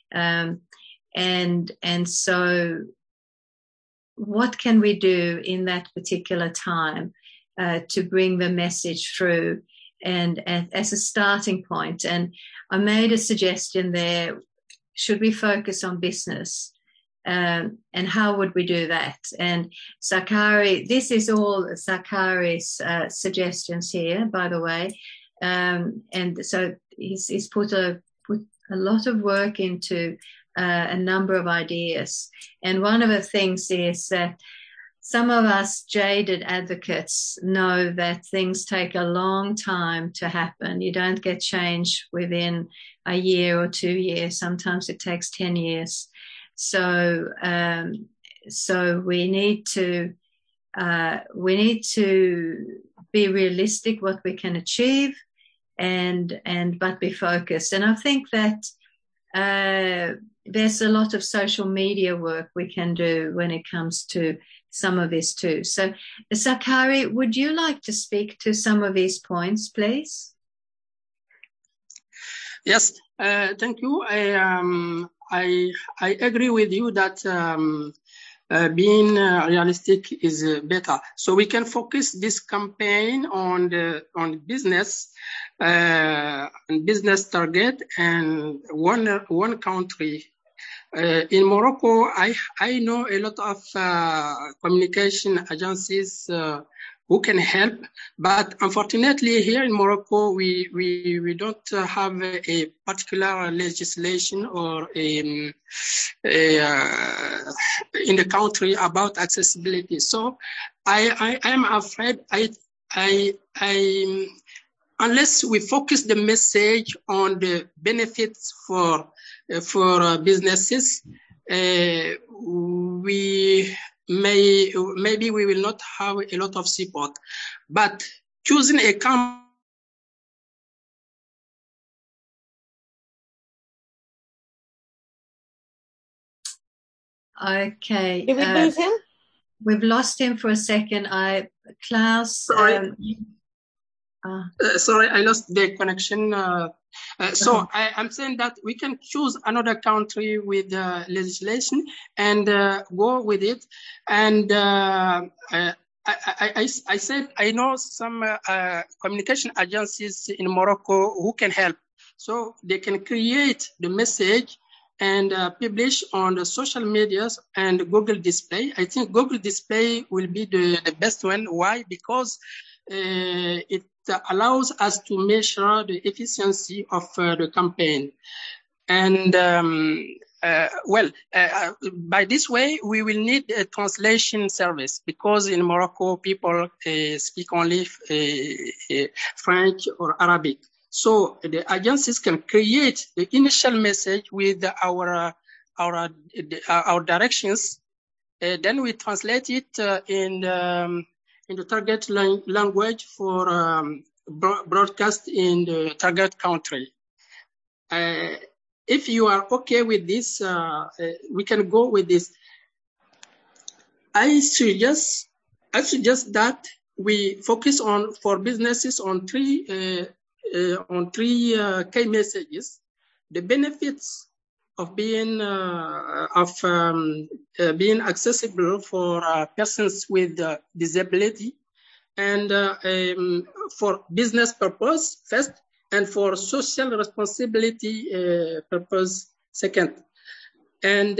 Speaker 1: And so what can we do in that particular time to bring the message through and as a starting point? And I made a suggestion there, should we focus on business? And how would we do that? And Sakari, this is all Sakari's suggestions here, by the way. And so he's put a lot of work into a number of ideas. And one of the things is that some of us jaded advocates know that things take a long time to happen. You don't get change within a year or 2 years. Sometimes it takes 10 years. So we need to be realistic what we can achieve, but be focused. And I think that there's a lot of social media work we can do when it comes to some of this too. So, Sakari, would you like to speak to some of these points, please?
Speaker 5: Yes, thank you. I agree with you that being realistic is better. So we can focus this campaign on business target and one country. In Morocco, I know a lot of communication agencies who can help, but unfortunately here in Morocco we don't have a particular legislation or in the country about accessibility. So I am afraid unless we focus the message on the benefits for businesses, maybe we will not have a lot of support. But choosing a company.
Speaker 1: Okay.
Speaker 6: Did we lose him?
Speaker 1: We've lost him for a second. Klaus.
Speaker 5: Sorry. Sorry, I lost the connection. So I'm saying that we can choose another country with legislation and go with it. And I said I know some communication agencies in Morocco who can help. So they can create the message and publish on the social medias and Google Display. I think Google Display will be the best one. Why? Because it allows us to measure the efficiency of the campaign. And by this way, we will need a translation service, because in Morocco, people speak only French or Arabic. So the agencies can create the initial message with our directions. Then we translate it in the target language for broadcast in the target country. If you are okay with this, we can go with this. I suggest that we focus on, for businesses, on three key messages: the benefits of being accessible for persons with disability, and for business purpose first, and for social responsibility purpose second. And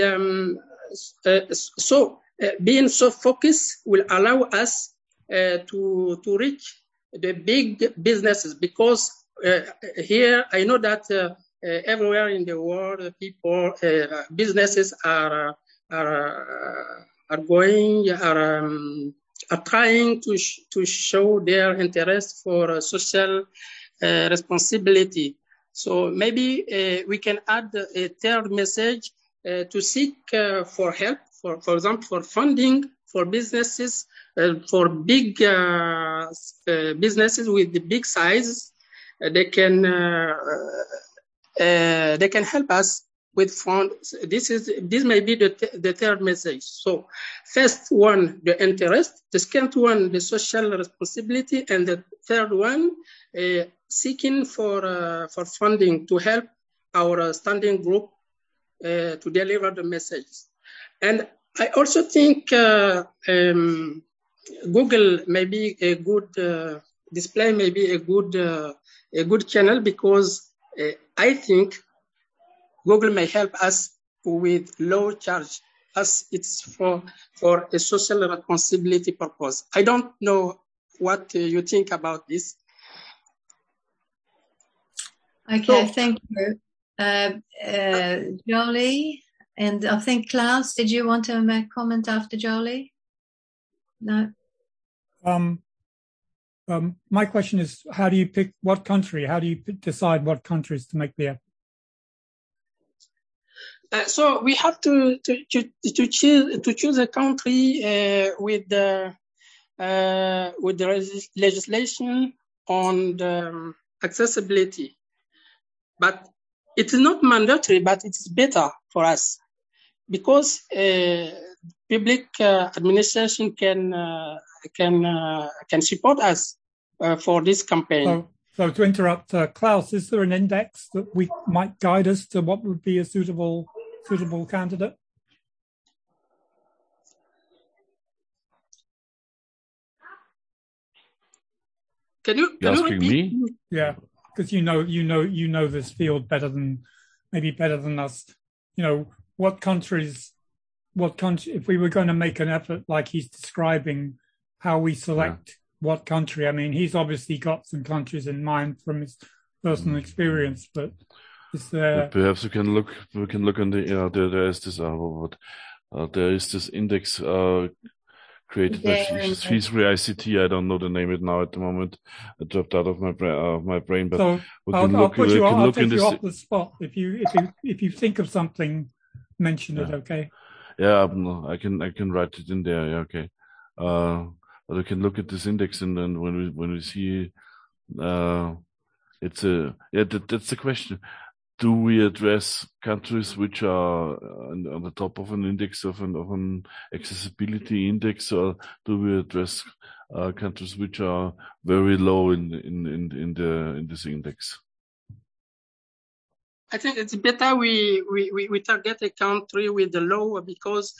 Speaker 5: being so focused will allow us to reach the big businesses, because here I know that everywhere in the world, businesses are trying to show their interest for social responsibility. So maybe we can add a third message to seek for help, for example, for funding for businesses, for big businesses with the big size. They can help us with funds. This may be the third message. So first one, the interest; the second one, the social responsibility; and the third one, seeking for funding to help our standing group to deliver the message. And I also think Google may be a good display, may be a good channel, because I think Google may help us with low charge, as it's for a social responsibility purpose. I don't know what you think about this.
Speaker 1: Okay, thank you. Jolie, and I think Klaus, did you want to make a comment after Jolie? No?
Speaker 3: My question is, how do you pick what country? How do you decide what countries to make the effort?
Speaker 5: So we have to choose a country with the legislation on the accessibility. But it's not mandatory, but it's better for us, because public administration can support us for this campaign.
Speaker 3: So to interrupt, Klaus, is there an index that we might guide us to what would be a suitable candidate?
Speaker 5: Can you
Speaker 2: asking
Speaker 5: repeat?
Speaker 2: me?
Speaker 3: Yeah, because you know this field better than us. You know, what country, if we were going to make an effort like he's describing, how we select what country. I mean, he's obviously got some countries in mind from his personal experience, but is there...
Speaker 2: Perhaps we can look on the, there is this index created by Swiss Re ICT. I don't know the name of it now at the moment. It dropped out of my brain, but
Speaker 3: so I'll take you off the spot. If you think of something, mention it, okay?
Speaker 2: Yeah, I can write it in there. Yeah, okay. But we can look at this index, and then when we see, that's the question. Do we address countries which are on the top of an index of an accessibility index, or do we address countries which are very low in this index?
Speaker 5: I think it's better we target a country with the low, because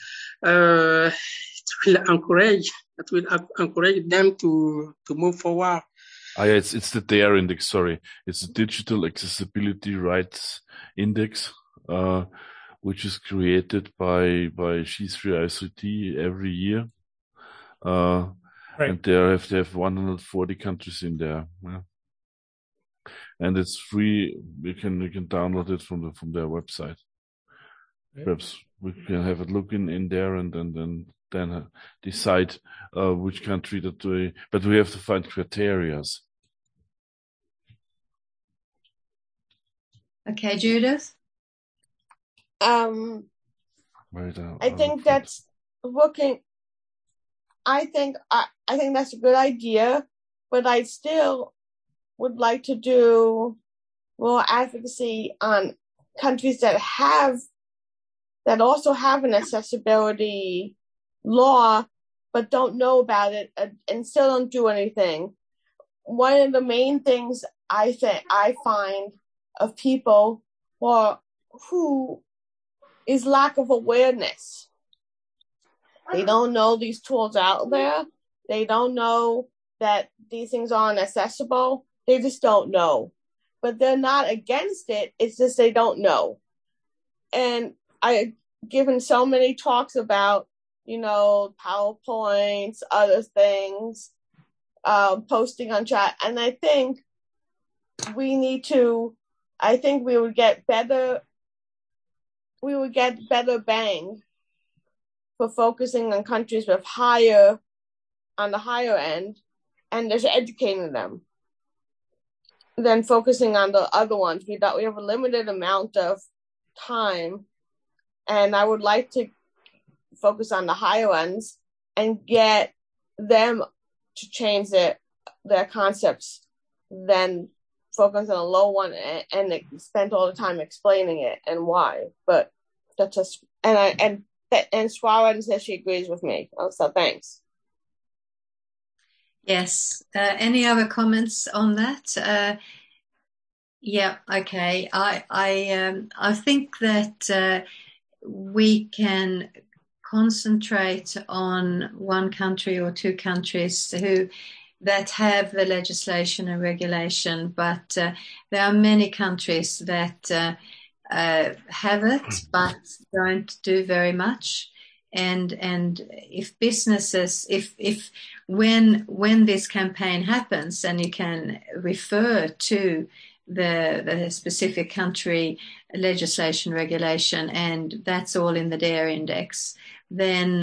Speaker 5: it will encourage them to move forward.
Speaker 2: Yeah, it's the DARE index. Sorry, it's the Digital Accessibility Rights Index, which is created by G3ICT every year. And they have 140 countries in there. Yeah. And it's free. You can download it from their website. Okay. Perhaps we can have a look in there and then decide which country but we have to find criterias.
Speaker 1: Okay, Judith.
Speaker 6: I think that's working. I think that's a good idea, but I still would like to do more advocacy on countries that also have an accessibility law, but don't know about it and still don't do anything. One of the main things I find of people who is lack of awareness. They don't know these tools out there. They don't know that these things aren't accessible. They just don't know. But they're not against it. It's just they don't know. And I've given so many talks about, PowerPoints, other things, posting on chat. And I think we would get better bang for focusing on countries with on the higher end and just educating them than focusing on the other ones. We have a limited amount of time, and I would like to focus on the higher ends and get them to change their concepts than focus on a low one and spend all the time explaining it and why. But that's just, and Swaran says she agrees with me. So thanks.
Speaker 1: Yes. Any other comments on that? Yeah. Okay. I think that we can concentrate on one country or two countries that have the legislation and regulation, but there are many countries that have it but don't do very much. And if businesses, when this campaign happens, and you can refer to the specific country legislation, regulation, and that's all in the DARE index, then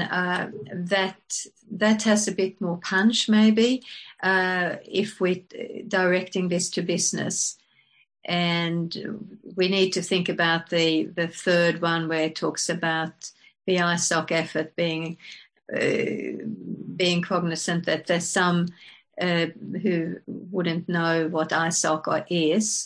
Speaker 1: that has a bit more punch, maybe, if we're directing this to business. And we need to think about the third one, where it talks about the ISOC effort being cognizant that there's some who wouldn't know what ISOC is.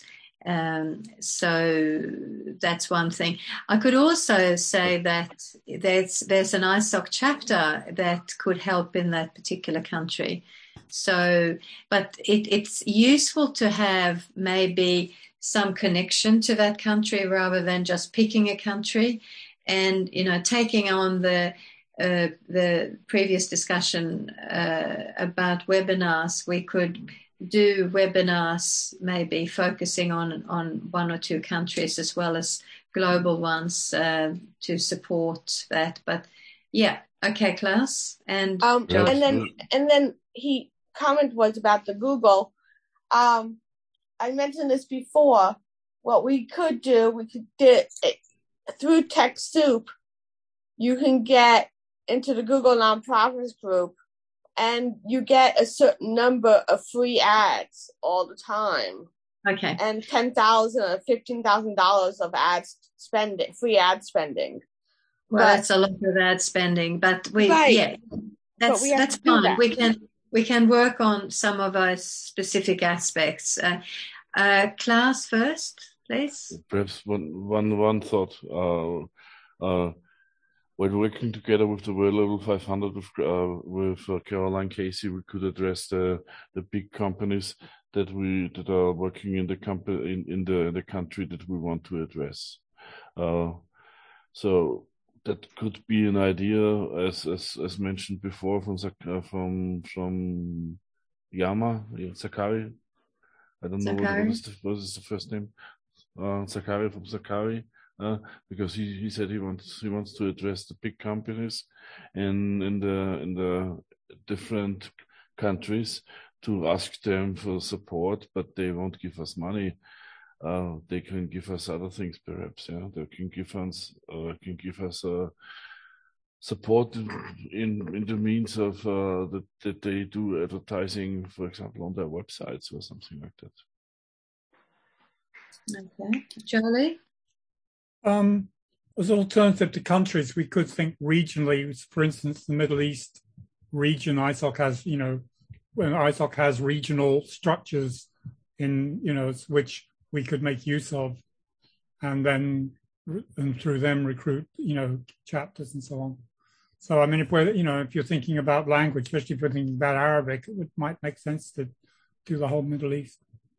Speaker 1: So that's one thing. I could also say that there's an ISOC chapter that could help in that particular country. So, but it's useful to have maybe some connection to that country rather than just picking a country. And, taking on the previous discussion about webinars, we could do webinars maybe focusing on one or two countries as well as global ones to support that. But yeah, okay, Klaus. And
Speaker 6: and then he comment was about the Google. I mentioned this before. What we could do through TechSoup, you can get into the Google Nonprofits group, and you get a certain number of free ads all the time.
Speaker 1: Okay.
Speaker 6: And $10,000 or $15,000 of free ad spending.
Speaker 1: Well, that's a lot of ad spending, but that's fine. We can work on some of our specific aspects. Klaus first, please.
Speaker 2: Perhaps one thought. When working together with the World Level 500 with Caroline Casey, we could address the big companies that are working in the country that we want to address. So that could be an idea, as mentioned before from Zakari. I don't know what is the first name. Zakari from Zakari, because he said he wants to address the big companies in the different countries to ask them for support, but they won't give us money. They can give us other things, perhaps. Yeah, they can give us support in the means of that they do advertising, for example, on their websites or something like that.
Speaker 1: Okay, Charlie.
Speaker 3: As an alternative to countries, we could think regionally. For instance, the Middle East region, ISOC has, when ISOC has regional structures in, which we could make use of, and through them recruit, chapters and so on. So, I mean, if you're thinking about language, especially if you're thinking about Arabic, it might make sense to do the whole Middle East.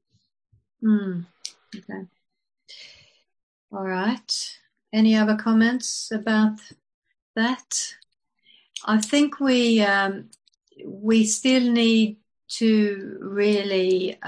Speaker 1: Okay. All right. Any other comments about that? I think we still need to really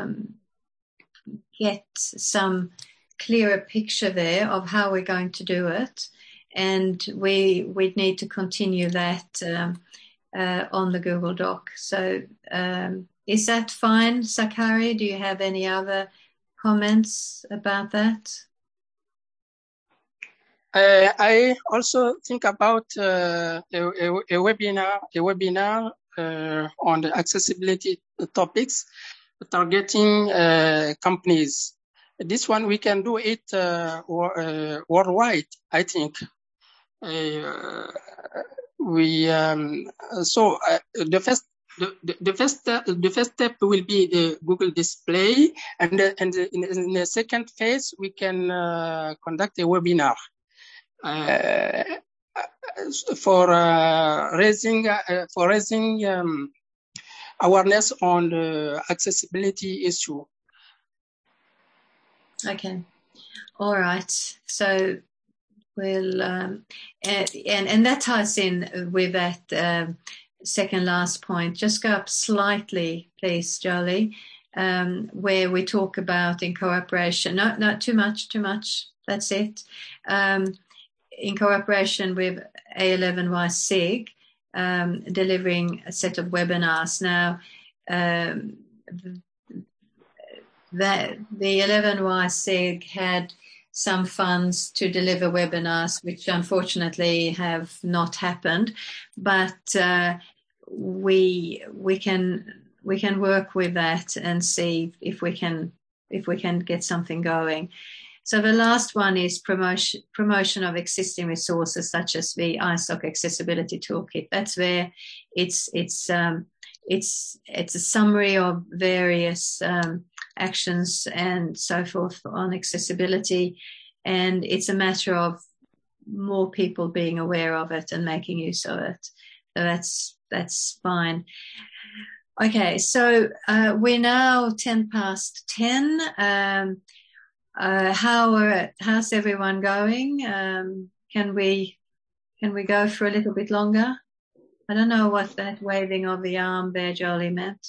Speaker 1: get some clearer picture there of how we're going to do it, and we'd need to continue that on the Google Doc. So is that fine, Zakari? Do you have any other comments about that?
Speaker 5: I also think about a webinar on the accessibility topics targeting companies. This one we can do it worldwide, I think. The first step will be the Google Display, and in the second phase we can conduct a webinar for raising awareness on the accessibility issue.
Speaker 1: Okay, all right. So we'll and that ties in with that second last point. Just go up slightly, please, Jolie, where we talk about in cooperation. Not too much. That's it. In cooperation with A11YSIG, delivering a set of webinars. Now, the 11YSIG had some funds to deliver webinars, which unfortunately have not happened, but we can work with that and see if we can get something going. So the last one is promotion of existing resources such as the ISOC Accessibility Toolkit. That's where it's a summary of various actions and so forth on accessibility, and it's a matter of more people being aware of it and making use of it. So that's fine. Okay, so we're now 10:10. How's everyone going? Can we go for a little bit longer? I don't know what that waving of the arm there, Jolie, meant.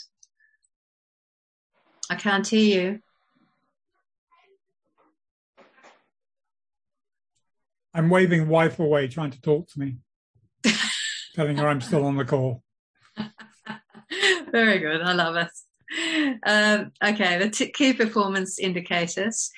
Speaker 1: I can't hear you.
Speaker 3: I'm waving wife away, trying to talk to me, telling her I'm still on the call.
Speaker 1: Very good. I love it. Okay, the key performance indicators.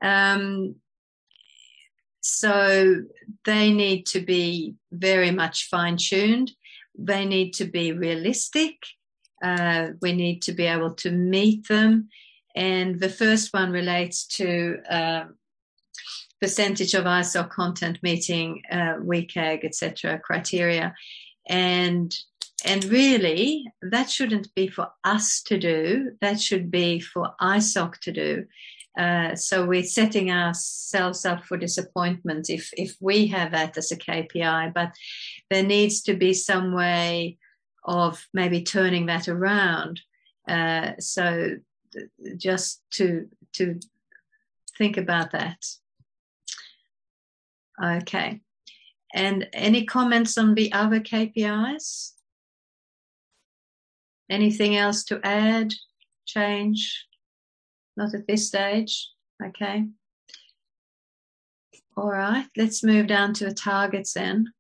Speaker 1: So they need to be very much fine-tuned. They need to be realistic. We need to be able to meet them. And the first one relates to percentage of ISOC content meeting WCAG, etc. criteria. And really, that shouldn't be for us to do. That should be for ISOC to do. So we're setting ourselves up for disappointment if we have that as a KPI, but there needs to be some way of maybe turning that around. So just to think about that. Okay. And any comments on the other KPIs? Anything else to add, change? Not at this stage. Okay. All right, let's move down to the targets then.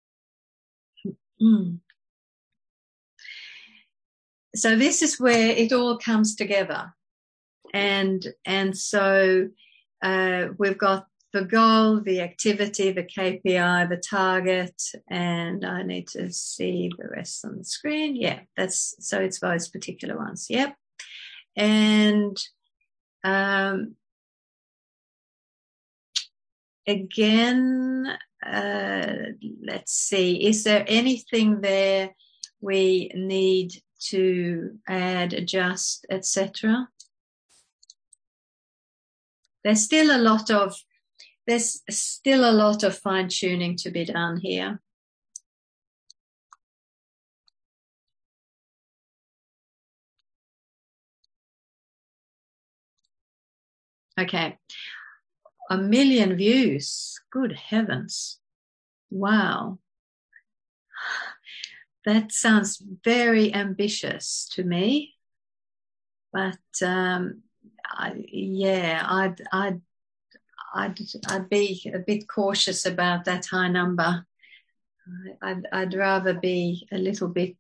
Speaker 1: So this is where it all comes together. And so we've got the goal, the activity, the KPI, the target, and I need to see the rest on the screen. Yeah, so it's those particular ones. Yep. And again, let's see, is there anything there we need to add, adjust, etc.? There's still a lot of fine-tuning to be done here. Okay. 1 million views. Good heavens. Wow. That sounds very ambitious to me. But I'd be a bit cautious about that high number. I'd rather be a little bit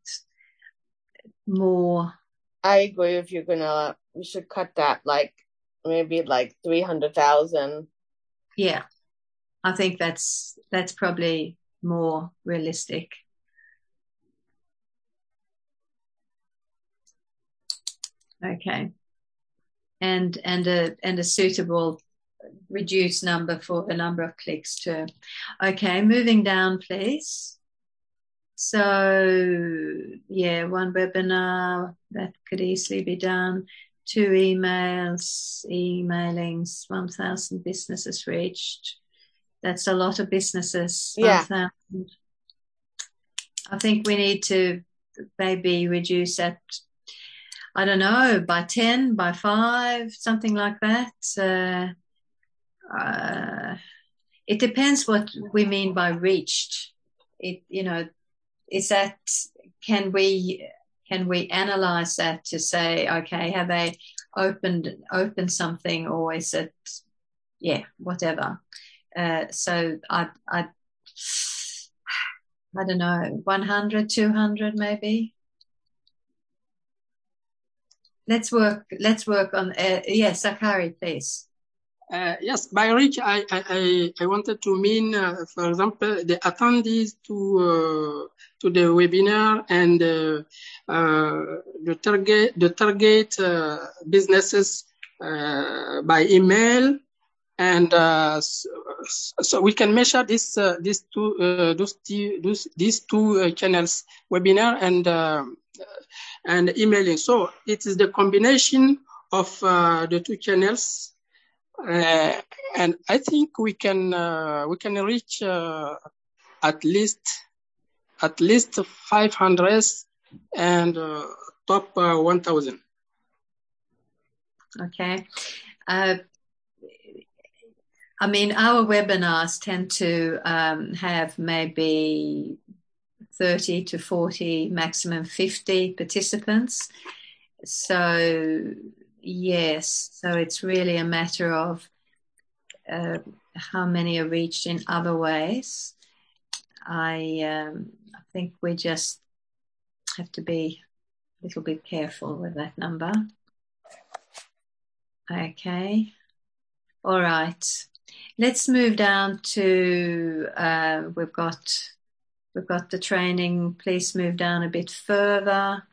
Speaker 1: more.
Speaker 6: I agree with you, Gunilla. We should cut that maybe 300,000.
Speaker 1: Yeah, I think that's probably more realistic. Okay, and a suitable reduced number for the number of clicks too. Okay, moving down, please. So yeah, 1 webinar that could easily be done. 2 emailings, 1,000 businesses reached. That's a lot of businesses.
Speaker 6: Yeah.
Speaker 1: 1,000. I think we need to maybe reduce that, I don't know, by 10, by 5, something like that. It depends what we mean by reached. Is that, can we analyze that to say, okay, have they opened something, or is it, whatever. So I don't know, 100, 200 maybe. Let's work on, yes, Zakari, please.
Speaker 5: Yes, by reach, I wanted to mean, for example, the attendees to the webinar and the target businesses by email, and so we can measure these two channels, webinar and emailing. So it is the combination of the 2 channels. And I think we can reach at least 500 and top 1,000.
Speaker 1: Okay. I mean, our webinars tend to have maybe 30 to 40, maximum 50 participants. So yes, so it's really a matter of how many are reached in other ways. I think we just have to be a little bit careful with that number. Okay. All right. Let's move down to we've got the training. Please move down a bit further.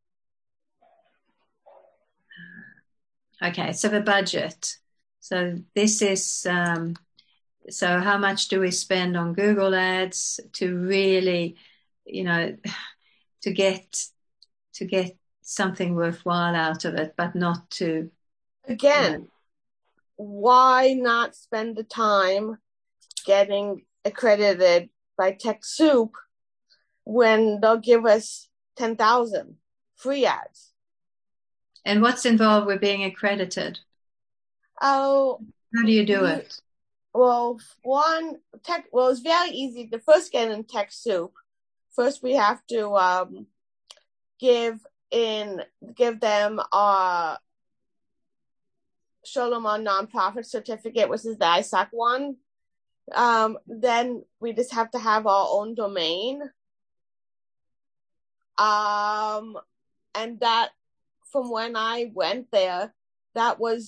Speaker 1: Okay, so the budget. So this is, so how much do we spend on Google Ads to really, to get something worthwhile out of it, but not to...
Speaker 6: Again, why not spend the time getting accredited by TechSoup when they'll give us 10,000 free ads?
Speaker 1: And what's involved with being accredited?
Speaker 6: Oh,
Speaker 1: how do you do it?
Speaker 6: Well, it's very easy to first get in TechSoup. First, we have to give give them our Sholomon nonprofit certificate, which is the ISAC one. Then we just have to have our own domain. And that, from when I went there, that was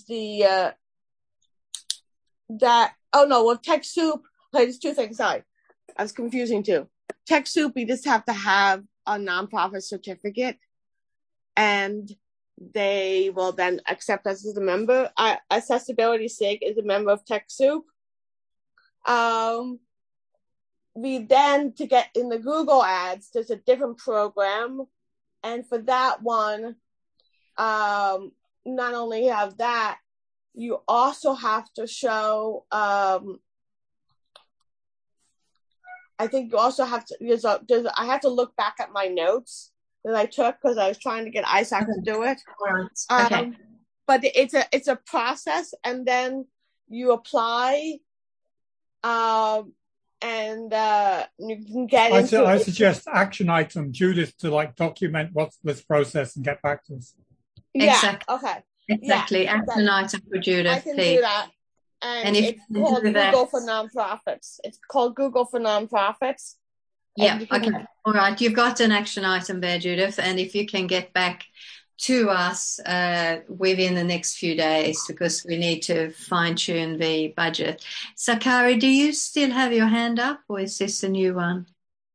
Speaker 6: TechSoup. There's two things. Sorry, I was confusing too. TechSoup, we just have to have a nonprofit certificate, and they will then accept us as a member. Accessibility SIG is a member of TechSoup. We then, to get in the Google ads, there's a different program. And for that one, not only have that, you also have to show, I think you also have to, I have to look back at my notes that I took because I was trying to get ISAC to do it.
Speaker 1: Okay.
Speaker 6: But it's a process, and then you apply, and you can get into
Speaker 3: I suggest action item, Judith, to document what's this process and get back to us.
Speaker 6: Yeah.
Speaker 1: Exactly.
Speaker 6: Okay.
Speaker 1: Exactly.
Speaker 6: Yeah,
Speaker 1: action item for Judith.
Speaker 6: I can
Speaker 1: please.
Speaker 6: do that. And
Speaker 1: if
Speaker 6: it's called Google for Nonprofits. It's called Google for Nonprofits.
Speaker 1: Yeah. Okay. All right. You've got an action item there, Judith. And if you can get back to us within the next few days, because we need to fine-tune the budget. Zakari, do you still have your hand up, or is this a new one?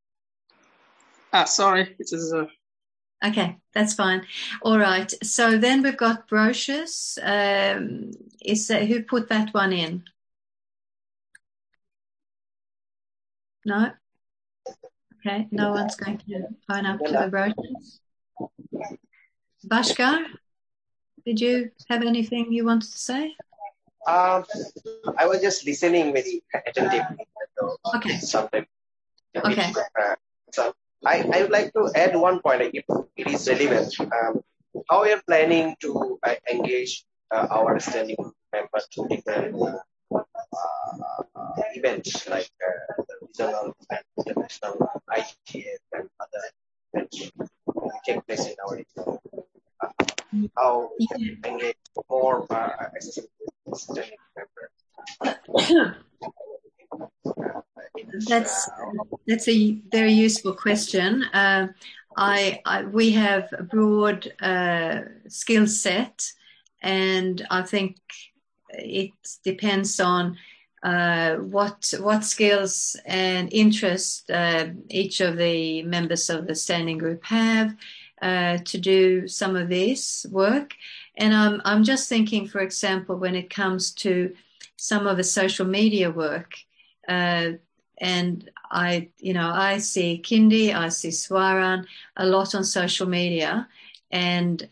Speaker 5: Sorry, it is.
Speaker 1: Okay, that's fine. All right. So then we've got brochures. Who put that one in? No. Okay. No one's going to sign up to the brochures. Bhaskar, did you have anything you wanted to say?
Speaker 7: I was just listening very attentively.
Speaker 1: Okay.
Speaker 7: Sometimes.
Speaker 1: Okay.
Speaker 7: So I would like to add one point, if it is relevant. How we are planning to engage our standing members to different events like the regional and international IGF and other events that take place in our region. How we can engage more standing members.
Speaker 1: That's a very useful question. We have a broad skill set, and I think it depends on what skills and interest each of the members of the standing group have to do some of this work. And I'm just thinking, for example, when it comes to some of the social media work, and I see Kindi, I see Swaran a lot on social media, and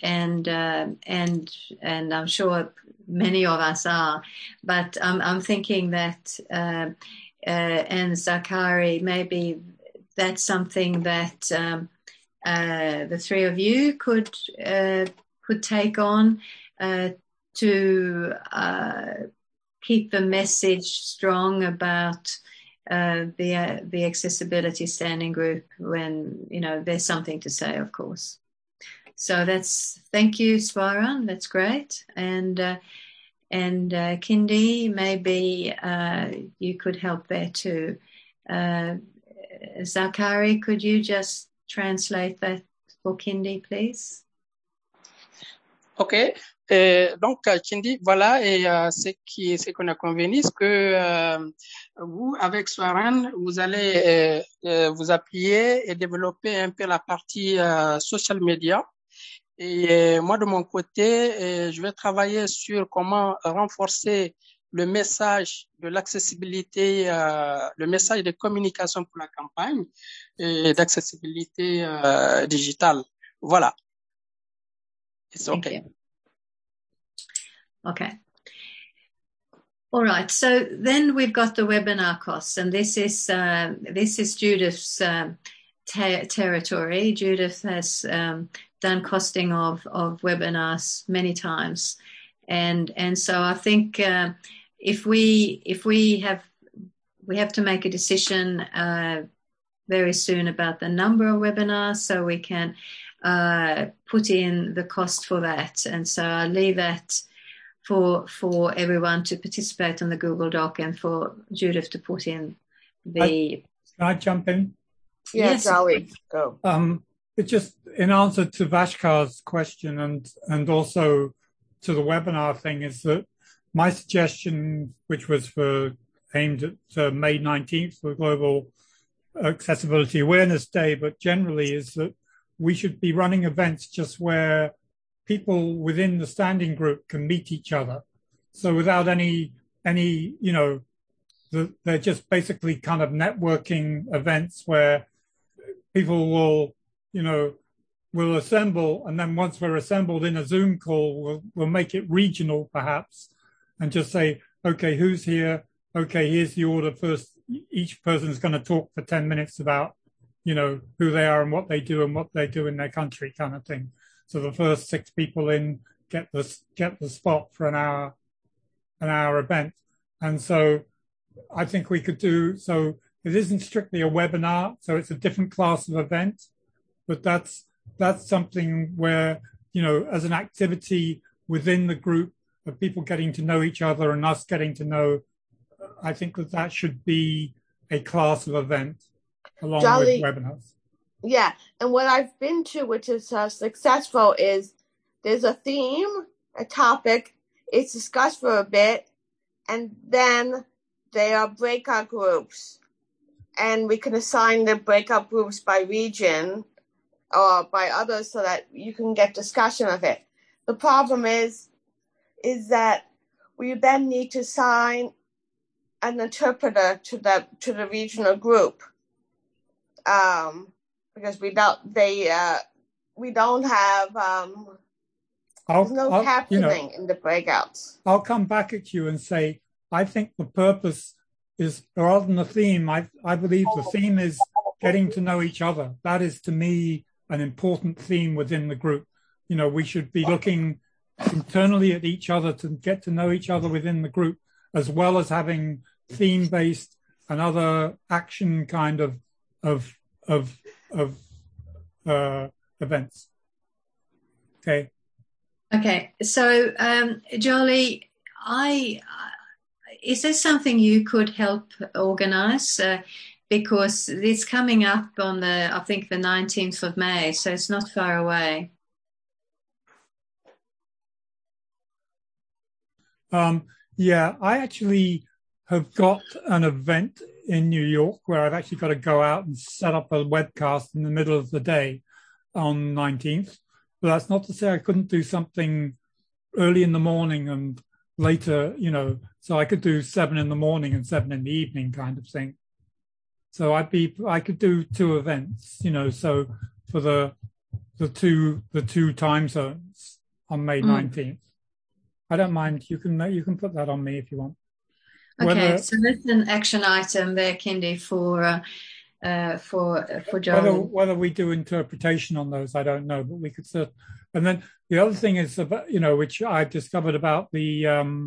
Speaker 1: I'm sure many of us are, but I'm thinking that and Zakari, maybe that's something that the three of you could take on to keep the message strong about the accessibility standing group when there's something to say, of course. So thank you, Swaran. That's great. And Kindi, maybe you could help there too. Zakari, could you just translate that for Kindi, please?
Speaker 5: OK. Donc, Kindi, voilà, et ce qu'on a convenu, c'est que vous, avec Swaran, vous allez vous appuyer et développer un peu la partie social media. Et moi, de mon côté, je vais travailler sur comment renforcer le message de l'accessibilité, le message de communication pour la campagne et d'accessibilité digitale. Voilà. It's okay.
Speaker 1: Okay. All right. So then we've got the webinar costs, and this is Judith's territory. Judith has done costing of webinars many times, and so I think if we have to make a decision very soon about the number of webinars, so we can put in the cost for that. And so I leave that for everyone to participate on the Google Doc and for Judith to put in the...
Speaker 3: Can I jump in?
Speaker 6: Yeah,
Speaker 1: Yes.
Speaker 6: Jolly, go.
Speaker 3: It's just in answer to Vashkar's question and also to the webinar thing is that my suggestion, which was aimed at May 19th for Global Accessibility Awareness Day, but generally is that we should be running events just where people within the standing group can meet each other. So without any, they're just basically kind of networking events where people will assemble, and then once we're assembled in a Zoom call, we'll make it regional perhaps, and just say, okay, who's here? Okay, here's the order first. Each person's going to talk for 10 minutes about, who they are and what they do in their country, kind of thing. So the first 6 people in get the spot for an hour event. And so I think we could do, so it isn't strictly a webinar, so it's a different class of event, but that's something where, as an activity within the group of people getting to know each other and us getting to know, I think that should be a class of event along with webinars.
Speaker 6: Yeah, and what I've been to, which is successful, is there's a theme, a topic, it's discussed for a bit, and then there are breakout groups. And we can assign the breakout groups by region or by others so that you can get discussion of it. The problem is that we then need to assign an interpreter to the regional group, because we don't have there's no captioning in the breakouts.
Speaker 3: I'll come back at you and say I think the purpose is, rather than the theme, I believe the theme is getting to know each other. That is, to me, an important theme within the group. We should be looking internally at each other to get to know each other within the group, as well as having theme-based and other action kind of events. Okay.
Speaker 1: Okay. So, Jolie, is there something you could help organize? Because it's coming up on I think the 19th of May, so it's not far away.
Speaker 3: Yeah, I actually have got an event in New York where I've actually got to go out and set up a webcast in the middle of the day on 19th. But that's not to say I couldn't do something early in the morning and later, so I could do 7 in the morning and 7 in the evening kind of thing. So I could do 2 events, so for the two time zones on May 19th. I don't mind. You can put that on me if you want.
Speaker 1: Okay, so that's an action item there, Kindy, for Jolie.
Speaker 3: Whether we do interpretation on those, I don't know, but we could certainly. And then the other thing is about, which I've discovered about the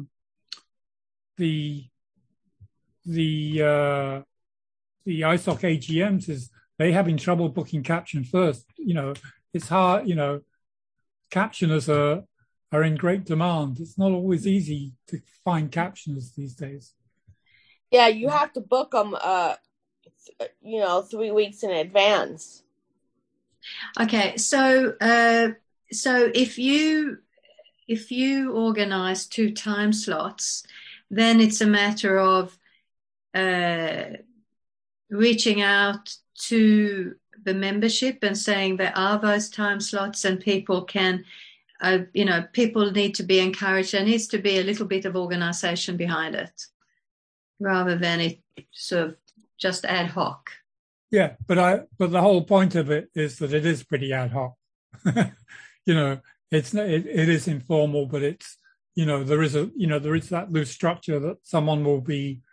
Speaker 3: ISOC AGMs is they having trouble booking caption first. It's hard. Captioners are in great demand. It's not always easy to find captioners these days.
Speaker 6: Yeah, you have to book them, 3 weeks in advance.
Speaker 1: Okay, so if you organize 2 time slots, then it's a matter of reaching out to the membership and saying there are those time slots, and people can. People need to be encouraged. There needs to be a little bit of organization behind it, rather than it sort of just ad hoc.
Speaker 3: Yeah, but the whole point of it is that it is pretty ad hoc. It is informal, but it's there is that loose structure that someone will be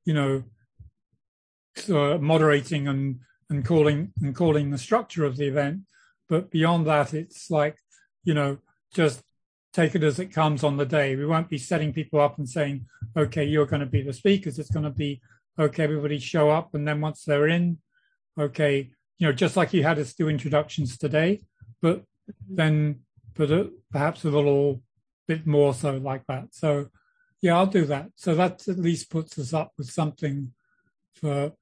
Speaker 3: moderating and calling the structure of the event. But beyond that, it's like just take it as it comes on the day. We won't be setting people up and saying, okay, you're going to be the speakers. It's going to be, okay, everybody show up. And then once they're in, okay, just like you had us do introductions today, but perhaps a little bit more so like that. So yeah, I'll do that. So that at least puts us up with something for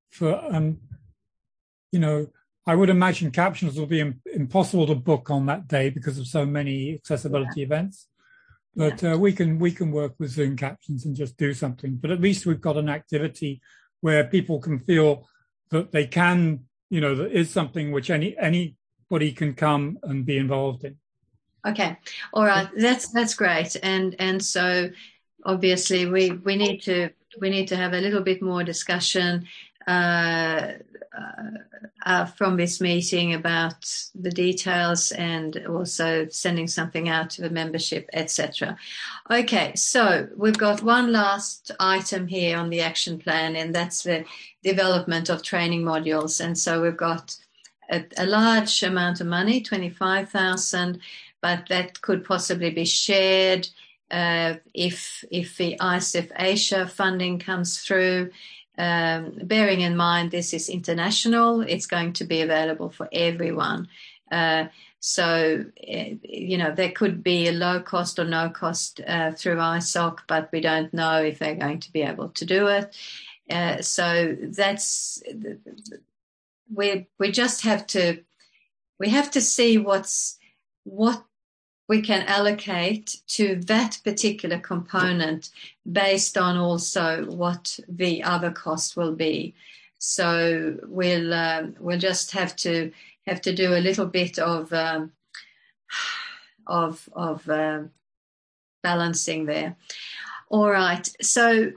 Speaker 3: I would imagine captions will be impossible to book on that day because of so many accessibility events. But we can work with Zoom captions and just do something. But at least we've got an activity where people can feel that they can, there is something which anybody can come and be involved in.
Speaker 1: Okay, all right, that's great. And so obviously we need to have a little bit more discussion from this meeting about the details, and also sending something out to the membership, etc. Okay, so we've got one last item here on the action plan, and that's the development of training modules. And so we've got a large amount of money, 25,000, but that could possibly be shared if the ISIF Asia funding comes through. Bearing in mind this is international, it's going to be available for everyone. So there could be a low cost or no cost through ISOC, but we don't know if they're going to be able to do it. So that's we just have to see what we can allocate to that particular component based on also what the other cost will be. So we'll just have to do a little bit of balancing there. All right. So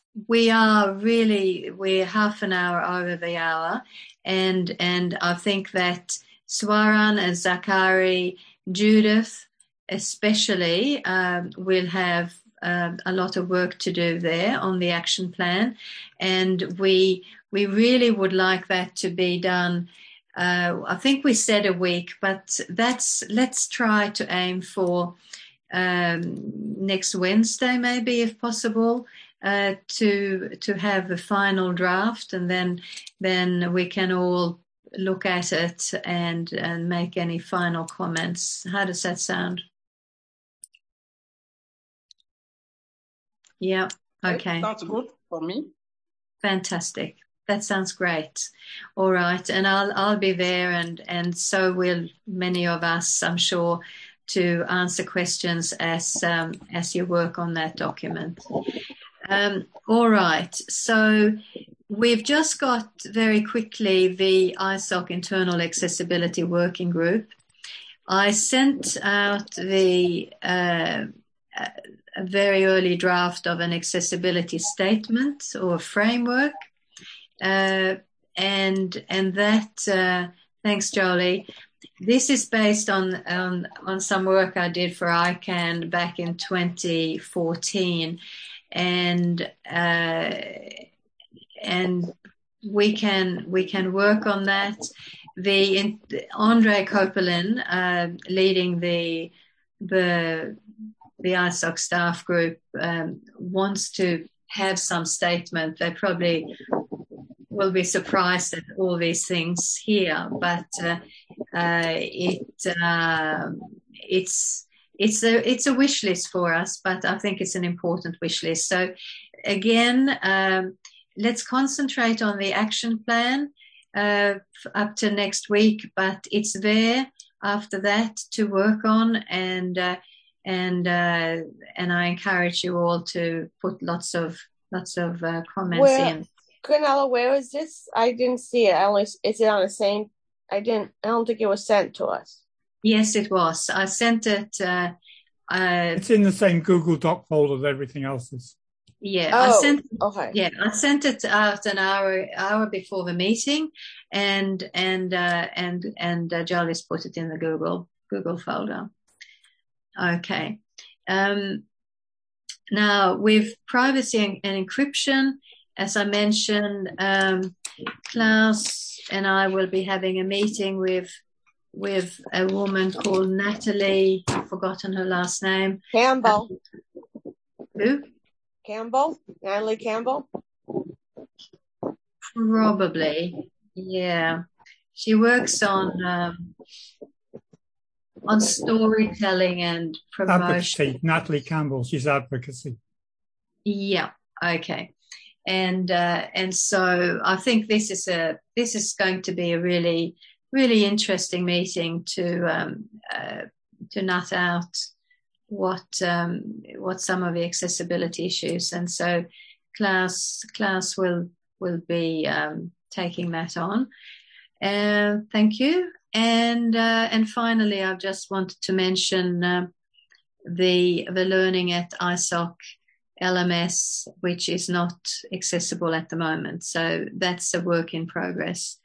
Speaker 1: we're half an hour over the hour, and I think that Swaran and Zakari, Judith especially, will have a lot of work to do there on the action plan, and we really would like that to be done. I think we said a week, but let's try to aim for next Wednesday, maybe, if possible, to have the final draft, and then we can all look at it and make any final comments. How does that sound? Yeah. Okay.
Speaker 5: Sounds good for me.
Speaker 1: Fantastic. That sounds great. All right, and I'll be there, and so will many of us, I'm sure, to answer questions as you work on that document. All right. So we've just got very quickly the ISOC Internal Accessibility Working Group. I sent out a very early draft of an accessibility statement or framework, and that thanks, Jolie. This is based on some work I did for ICANN back in 2014, and we can work on that. Andre Kopelin, leading the ISOC staff group, wants to have some statement. They probably will be surprised at all these things here, but it's a wish list for us, but I think it's an important wish list. So again, let's concentrate on the action plan up to next week, but it's there after that to work on, and I encourage you all to put lots of comments in.
Speaker 6: Quinella, where is this? I didn't see it. Is it on the same? I don't think it was sent to us.
Speaker 1: Yes, it was. I sent it.
Speaker 3: It's in the same Google Doc folder as everything else is.
Speaker 1: Yeah,
Speaker 6: okay.
Speaker 1: Yeah, I sent it out an hour before the meeting, and Jolie's put it in the Google folder. Okay. Now, with privacy and encryption, as I mentioned, Klaus and I will be having a meeting with a woman called Natalie. I've forgotten her last name.
Speaker 6: Campbell.
Speaker 1: Who?
Speaker 6: Campbell? Natalie Campbell?
Speaker 1: Probably, yeah. She works on on storytelling and promotion.
Speaker 3: Advocacy. Natalie Campbell, she's advocacy.
Speaker 1: Yeah. Okay. And so I think this is going to be a really, really interesting meeting to nut out what some of the accessibility issues. And so Klaus will be taking that on. Thank you. And finally, I've just wanted to mention the learning at ISOC LMS, which is not accessible at the moment. So that's a work in progress.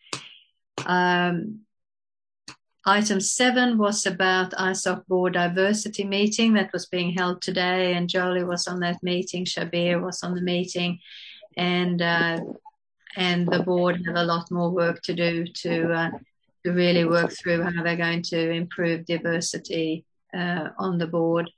Speaker 1: Item 7 was about ISOC board diversity meeting that was being held today, and Jolie was on that meeting, Shabir was on the meeting, and the board have a lot more work to do to really work through how they're going to improve diversity on the board.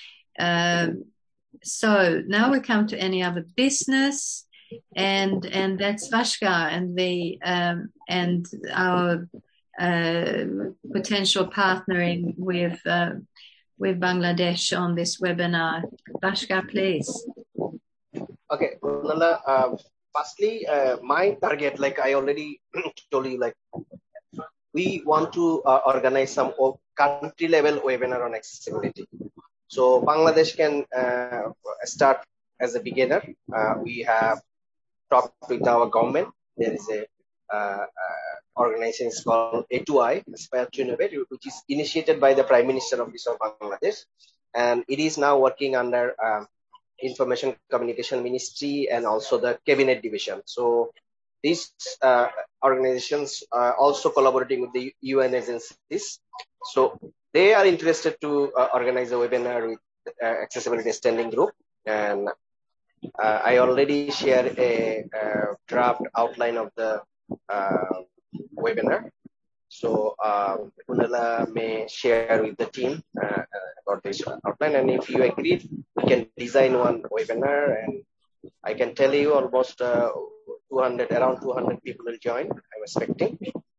Speaker 1: So now we come to any other business, and that's Vashka and our potential partnering with Bangladesh on this webinar. Vashka, please.
Speaker 7: Okay, Nala, firstly, my target, like I already told you, like we want to organize some country level webinar on accessibility. So Bangladesh can start as a beginner. We have talked with our government. There is a organization called A2I, Aspire to Innovate, which is initiated by the Prime Minister Office of Bangladesh, and it is now working under Information Communication Ministry and also the Cabinet Division. So these organizations are also collaborating with the UN agencies. So they are interested to organize a webinar with Accessibility Standing Group, and I already shared a draft outline of the webinar. So Kunala may share with the team about this outline, and if you agree, we can design one webinar, and I can tell you almost around 200 people will join, I'm expecting.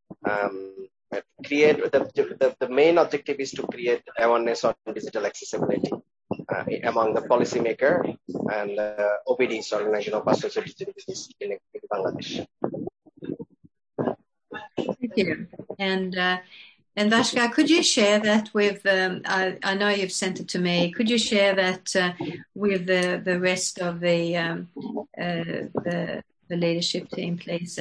Speaker 7: The main objective is to create awareness on digital accessibility among the policymaker and OPDs, Organization of Personal Disabilities in Bangladesh.
Speaker 1: Thank you. And Vashka, could you share that with, I know you've sent it to me, could you share that with the rest of the leadership team, please?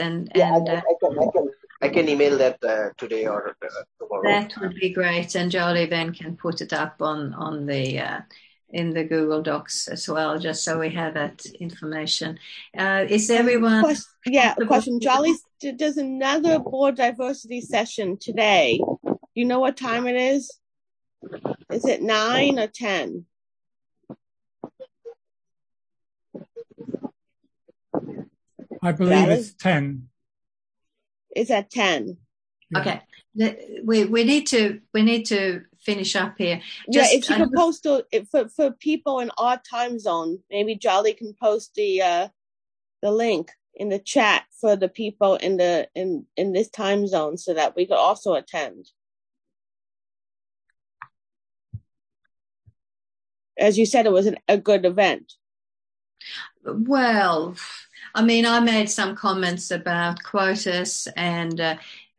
Speaker 7: I can email that today or tomorrow.
Speaker 1: That would be great, and Jolie then can put it up on the in the Google Docs as well, just so we have that information. Is everyone?
Speaker 6: Question. Jolie does another board diversity session today. You know what time it is? Is it 9 or 10?
Speaker 3: I believe it's 10.
Speaker 6: It's at 10.
Speaker 1: Okay. We need to finish up here.
Speaker 6: If you can post for people in our time zone, maybe Jolie can post the link in the chat for the people in this time zone so that we could also attend. As you said, it was a good event.
Speaker 1: Well, I mean, I made some comments about quotas and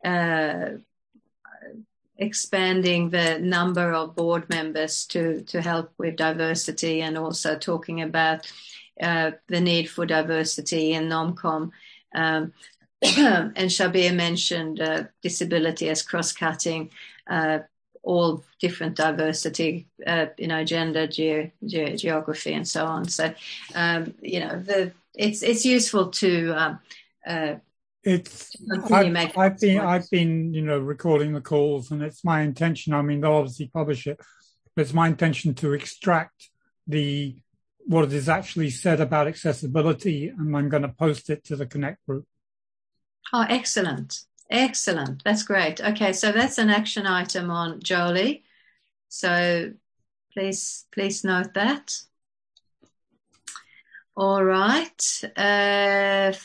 Speaker 1: expanding the number of board members to help with diversity, and also talking about the need for diversity in NomCom. And Shabir mentioned disability as cross-cutting, all different diversity, gender, geography, and so on. So, it's useful to
Speaker 3: I've been recording the calls, and it's my intention. I mean, they'll obviously publish it, but it's my intention to extract what it is actually said about accessibility, and I'm going to post it to the Connect group.
Speaker 1: Oh, excellent. Excellent. That's great. Okay, so that's an action item on Jolie. So please note that. All right.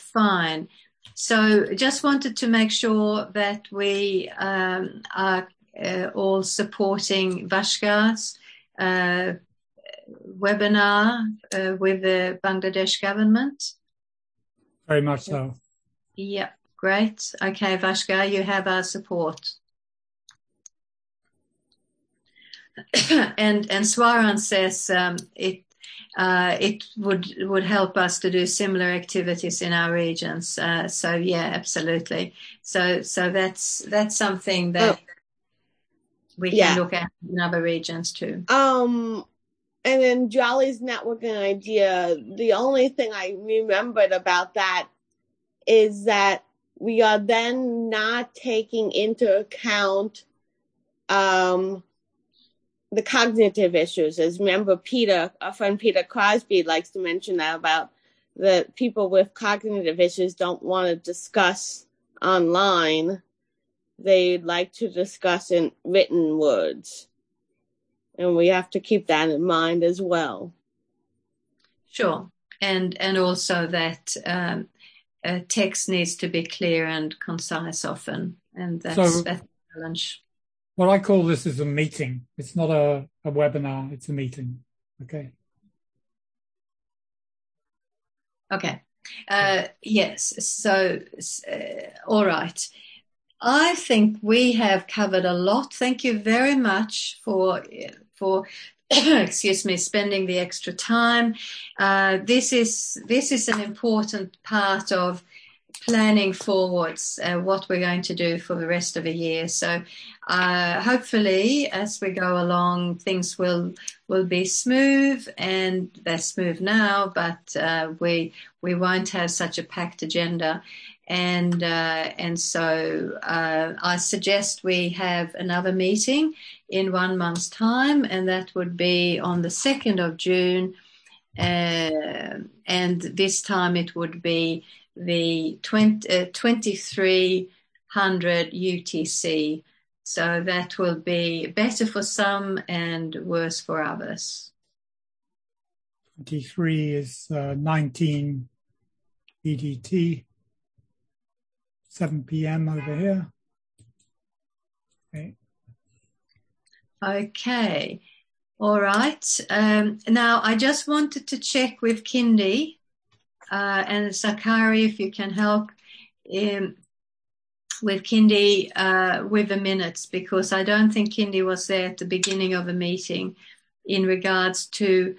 Speaker 1: Fine. So just wanted to make sure that we are all supporting Bhaskara's webinar with the Bangladesh government?
Speaker 3: Very much so.
Speaker 1: Yeah, great. Okay, Bhaskara, you have our support. and Swaran says it would help us to do similar activities in our regions. So yeah, absolutely. So that's something that we can look at in other regions too.
Speaker 6: And then Jolly's networking idea, the only thing I remembered about that is that we are then not taking into account the cognitive issues. As remember our friend Peter Crosby likes to mention that about the people with cognitive issues don't want to discuss online. They like to discuss in written words. And we have to keep that in mind as well.
Speaker 1: Sure. And also that text needs to be clear and concise often. And that's a challenge.
Speaker 3: What I call this is a meeting. It's not a webinar, it's a meeting. Okay.
Speaker 1: Okay. Yes. So, all right. I think we have covered a lot. Thank you very much for excuse me, spending the extra time. This is an important part of planning forwards what we're going to do for the rest of the year. So hopefully as we go along, things will be smooth, and they're smooth now, but we won't have such a packed agenda. And so I suggest we have another meeting in 1 month's time, and that would be on the 2nd of June. And this time it would be the 2300 UTC. So that will be better for some and worse for others.
Speaker 3: 23 is 19 EDT. 7 p.m. over here.
Speaker 1: Okay. All right. Now, I just wanted to check with Kindy and Sakari, if you can help with Kindy with the minutes, because I don't think Kindy was there at the beginning of the meeting in regards to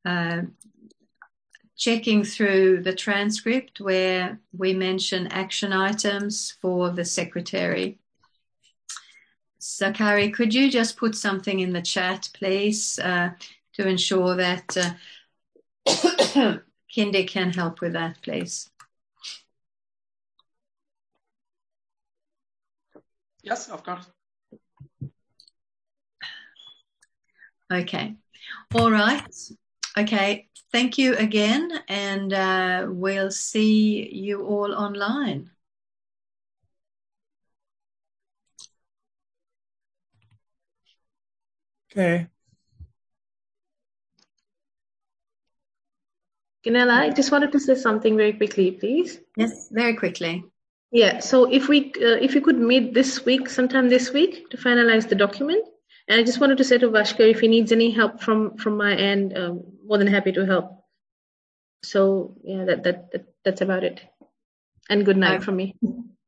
Speaker 1: checking through the transcript where we mention action items for the secretary. Sakari, could you just put something in the chat, please, to ensure that Kindy can help with that, please?
Speaker 5: Yes, of course.
Speaker 1: Okay. All right. Okay. Thank you again, and we'll see you all online.
Speaker 3: Okay.
Speaker 4: Gunilla, I just wanted to say something very quickly, please.
Speaker 1: Yes, very quickly.
Speaker 4: Yeah, so if you could meet this week, sometime this week, to finalize the document. And I just wanted to say to Bhaskar, if he needs any help from my end, more than happy to help. So yeah, that's about it. And good night from me.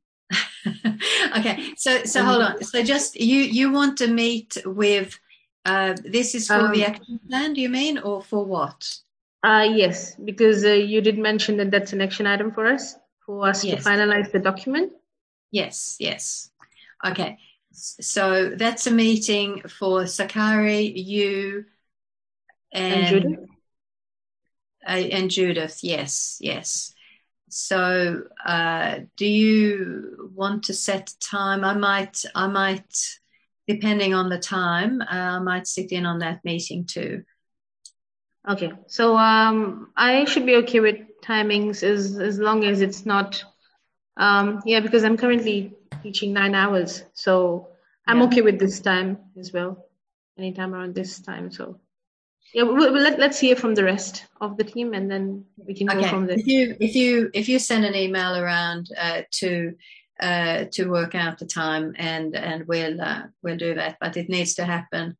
Speaker 1: Okay, so hold on. So just you want to meet with this is for the action plan, do you mean, or for what?
Speaker 4: Yes, because you did mention that that's an action item for us to finalize the document.
Speaker 1: Yes. Okay. So that's a meeting for Sakari, you, and
Speaker 4: Judith.
Speaker 1: And Judith, yes. So, do you want to set time? I might, depending on the time, I might sit in on that meeting too.
Speaker 4: Okay. So, I should be okay with timings as long as it's not, because I'm currently teaching 9 hours. So I'm okay with this time as well. Anytime around this time. So yeah, let's hear from the rest of the team, and then we can go from there.
Speaker 1: If you send an email around to to work out the time, and we'll do that. But it needs to happen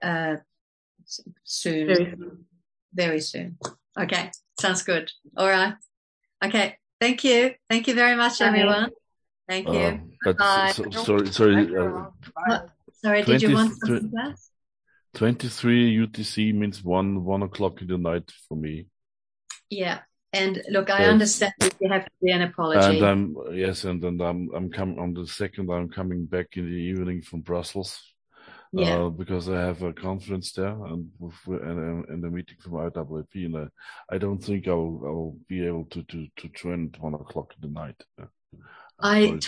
Speaker 1: soon, very soon. Okay, sounds good. All right. Okay, thank you very much, everyone. Thank you. Bye.
Speaker 2: Sorry.
Speaker 1: Sorry, did you want something else?
Speaker 2: 23 UTC means 1 o'clock in the night for me.
Speaker 1: Yeah. And look, I understand that you have to be an apology.
Speaker 2: And I'm coming on the 2nd. I'm coming back in the evening from Brussels.
Speaker 1: Yeah.
Speaker 2: Because I have a conference there and a meeting from IAAP, and I don't think I'll be able to join at 1 o'clock in the night.
Speaker 1: I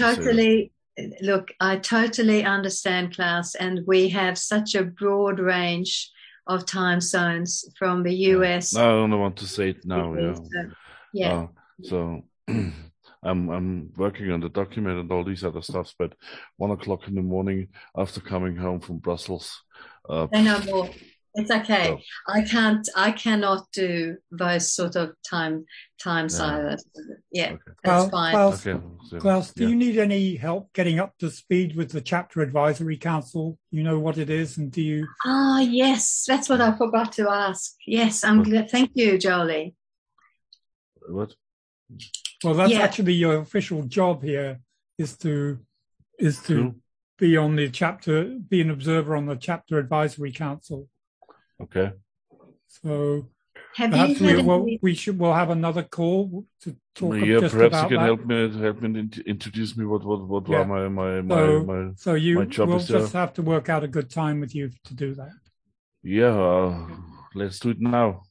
Speaker 1: totally understand, Klaus, and we have such a broad range of time zones from the US.
Speaker 2: No, I don't want to say it now.
Speaker 1: Yeah.
Speaker 2: So I'm working on the document and all these other stuff, but 1 o'clock in the morning after coming home from Brussels.
Speaker 1: Say no more. It's okay. No. I cannot do those sort of time silence. Yeah, okay. That's fine.
Speaker 3: Klaus, do you need any help getting up to speed with the Chapter Advisory Council? You know what it is, and do you?
Speaker 1: Yes, that's what I forgot to ask. Yes, I'm glad. Thank you, Jolie.
Speaker 2: What?
Speaker 3: Well, that's actually your official job here, is to be on the chapter, be an observer on the Chapter Advisory Council.
Speaker 2: Okay.
Speaker 3: So we'll have another call to talk just
Speaker 2: perhaps
Speaker 3: about
Speaker 2: you can
Speaker 3: that.
Speaker 2: help me introduce me what my
Speaker 3: so
Speaker 2: my job
Speaker 3: we'll
Speaker 2: is
Speaker 3: just have to work out a good time with you to do that.
Speaker 2: Yeah, let's do it now.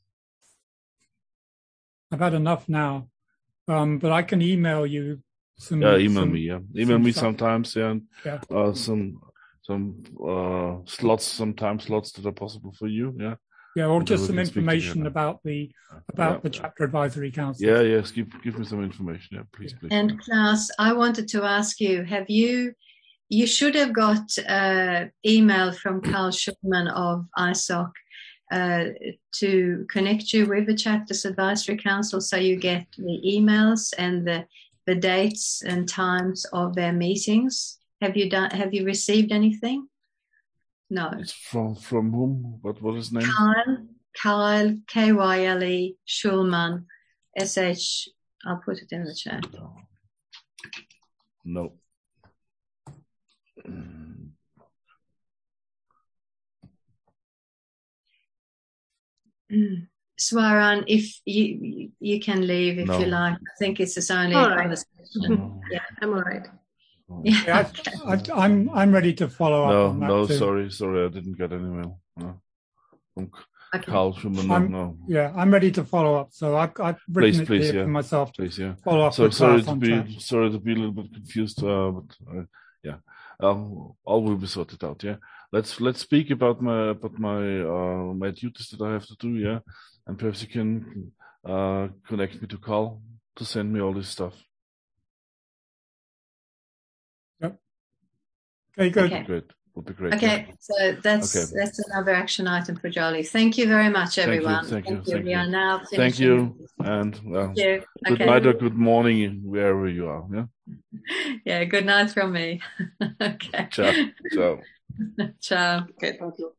Speaker 3: I've had enough now. But I can email you some.
Speaker 2: Email me sometimes. And some slots that are possible for you. Yeah.
Speaker 3: Yeah, or just some information about the Chapter Advisory Council.
Speaker 2: Yes. Give me some information. Yeah, please.
Speaker 1: And Klaus, I wanted to ask you: you should have got email from Carl Schulman of ISOC. To connect you with the Chapters Advisory Council, so you get the emails and the dates and times of their meetings. Have you received anything? No.
Speaker 2: It's from whom? What is his name?
Speaker 1: Kyle Kyle Schulman SH. I'll put it in the chat.
Speaker 2: No.
Speaker 1: Swaran, if you can leave if you like. I think it's just only a conversation. Yeah,
Speaker 4: I'm all right.
Speaker 3: Yeah, I'm ready to follow up on that.
Speaker 2: No,
Speaker 3: too.
Speaker 2: sorry, I didn't get any mail. No. Carl Schumann, no.
Speaker 3: Yeah, I'm ready to folll up. So I've written it here for myself.
Speaker 2: Please,
Speaker 3: follow up.
Speaker 2: So sorry to be a little bit confused, but all will be sorted out. Yeah. Let's speak about my duties that I have to do. Yeah, and perhaps you can connect me to Carl to send me all this stuff.
Speaker 3: Yep. Okay, good.
Speaker 1: Okay.
Speaker 2: Great. Would be great.
Speaker 1: Okay, so that's another action item for Jolie. Thank you very much, everyone.
Speaker 2: Thank you.
Speaker 1: We are now finishing.
Speaker 2: Thank you, and good night or good morning wherever you are. Yeah.
Speaker 1: Yeah. Good night from me. Okay.
Speaker 2: Ciao.
Speaker 1: Ciao.
Speaker 5: Okay. Thank you.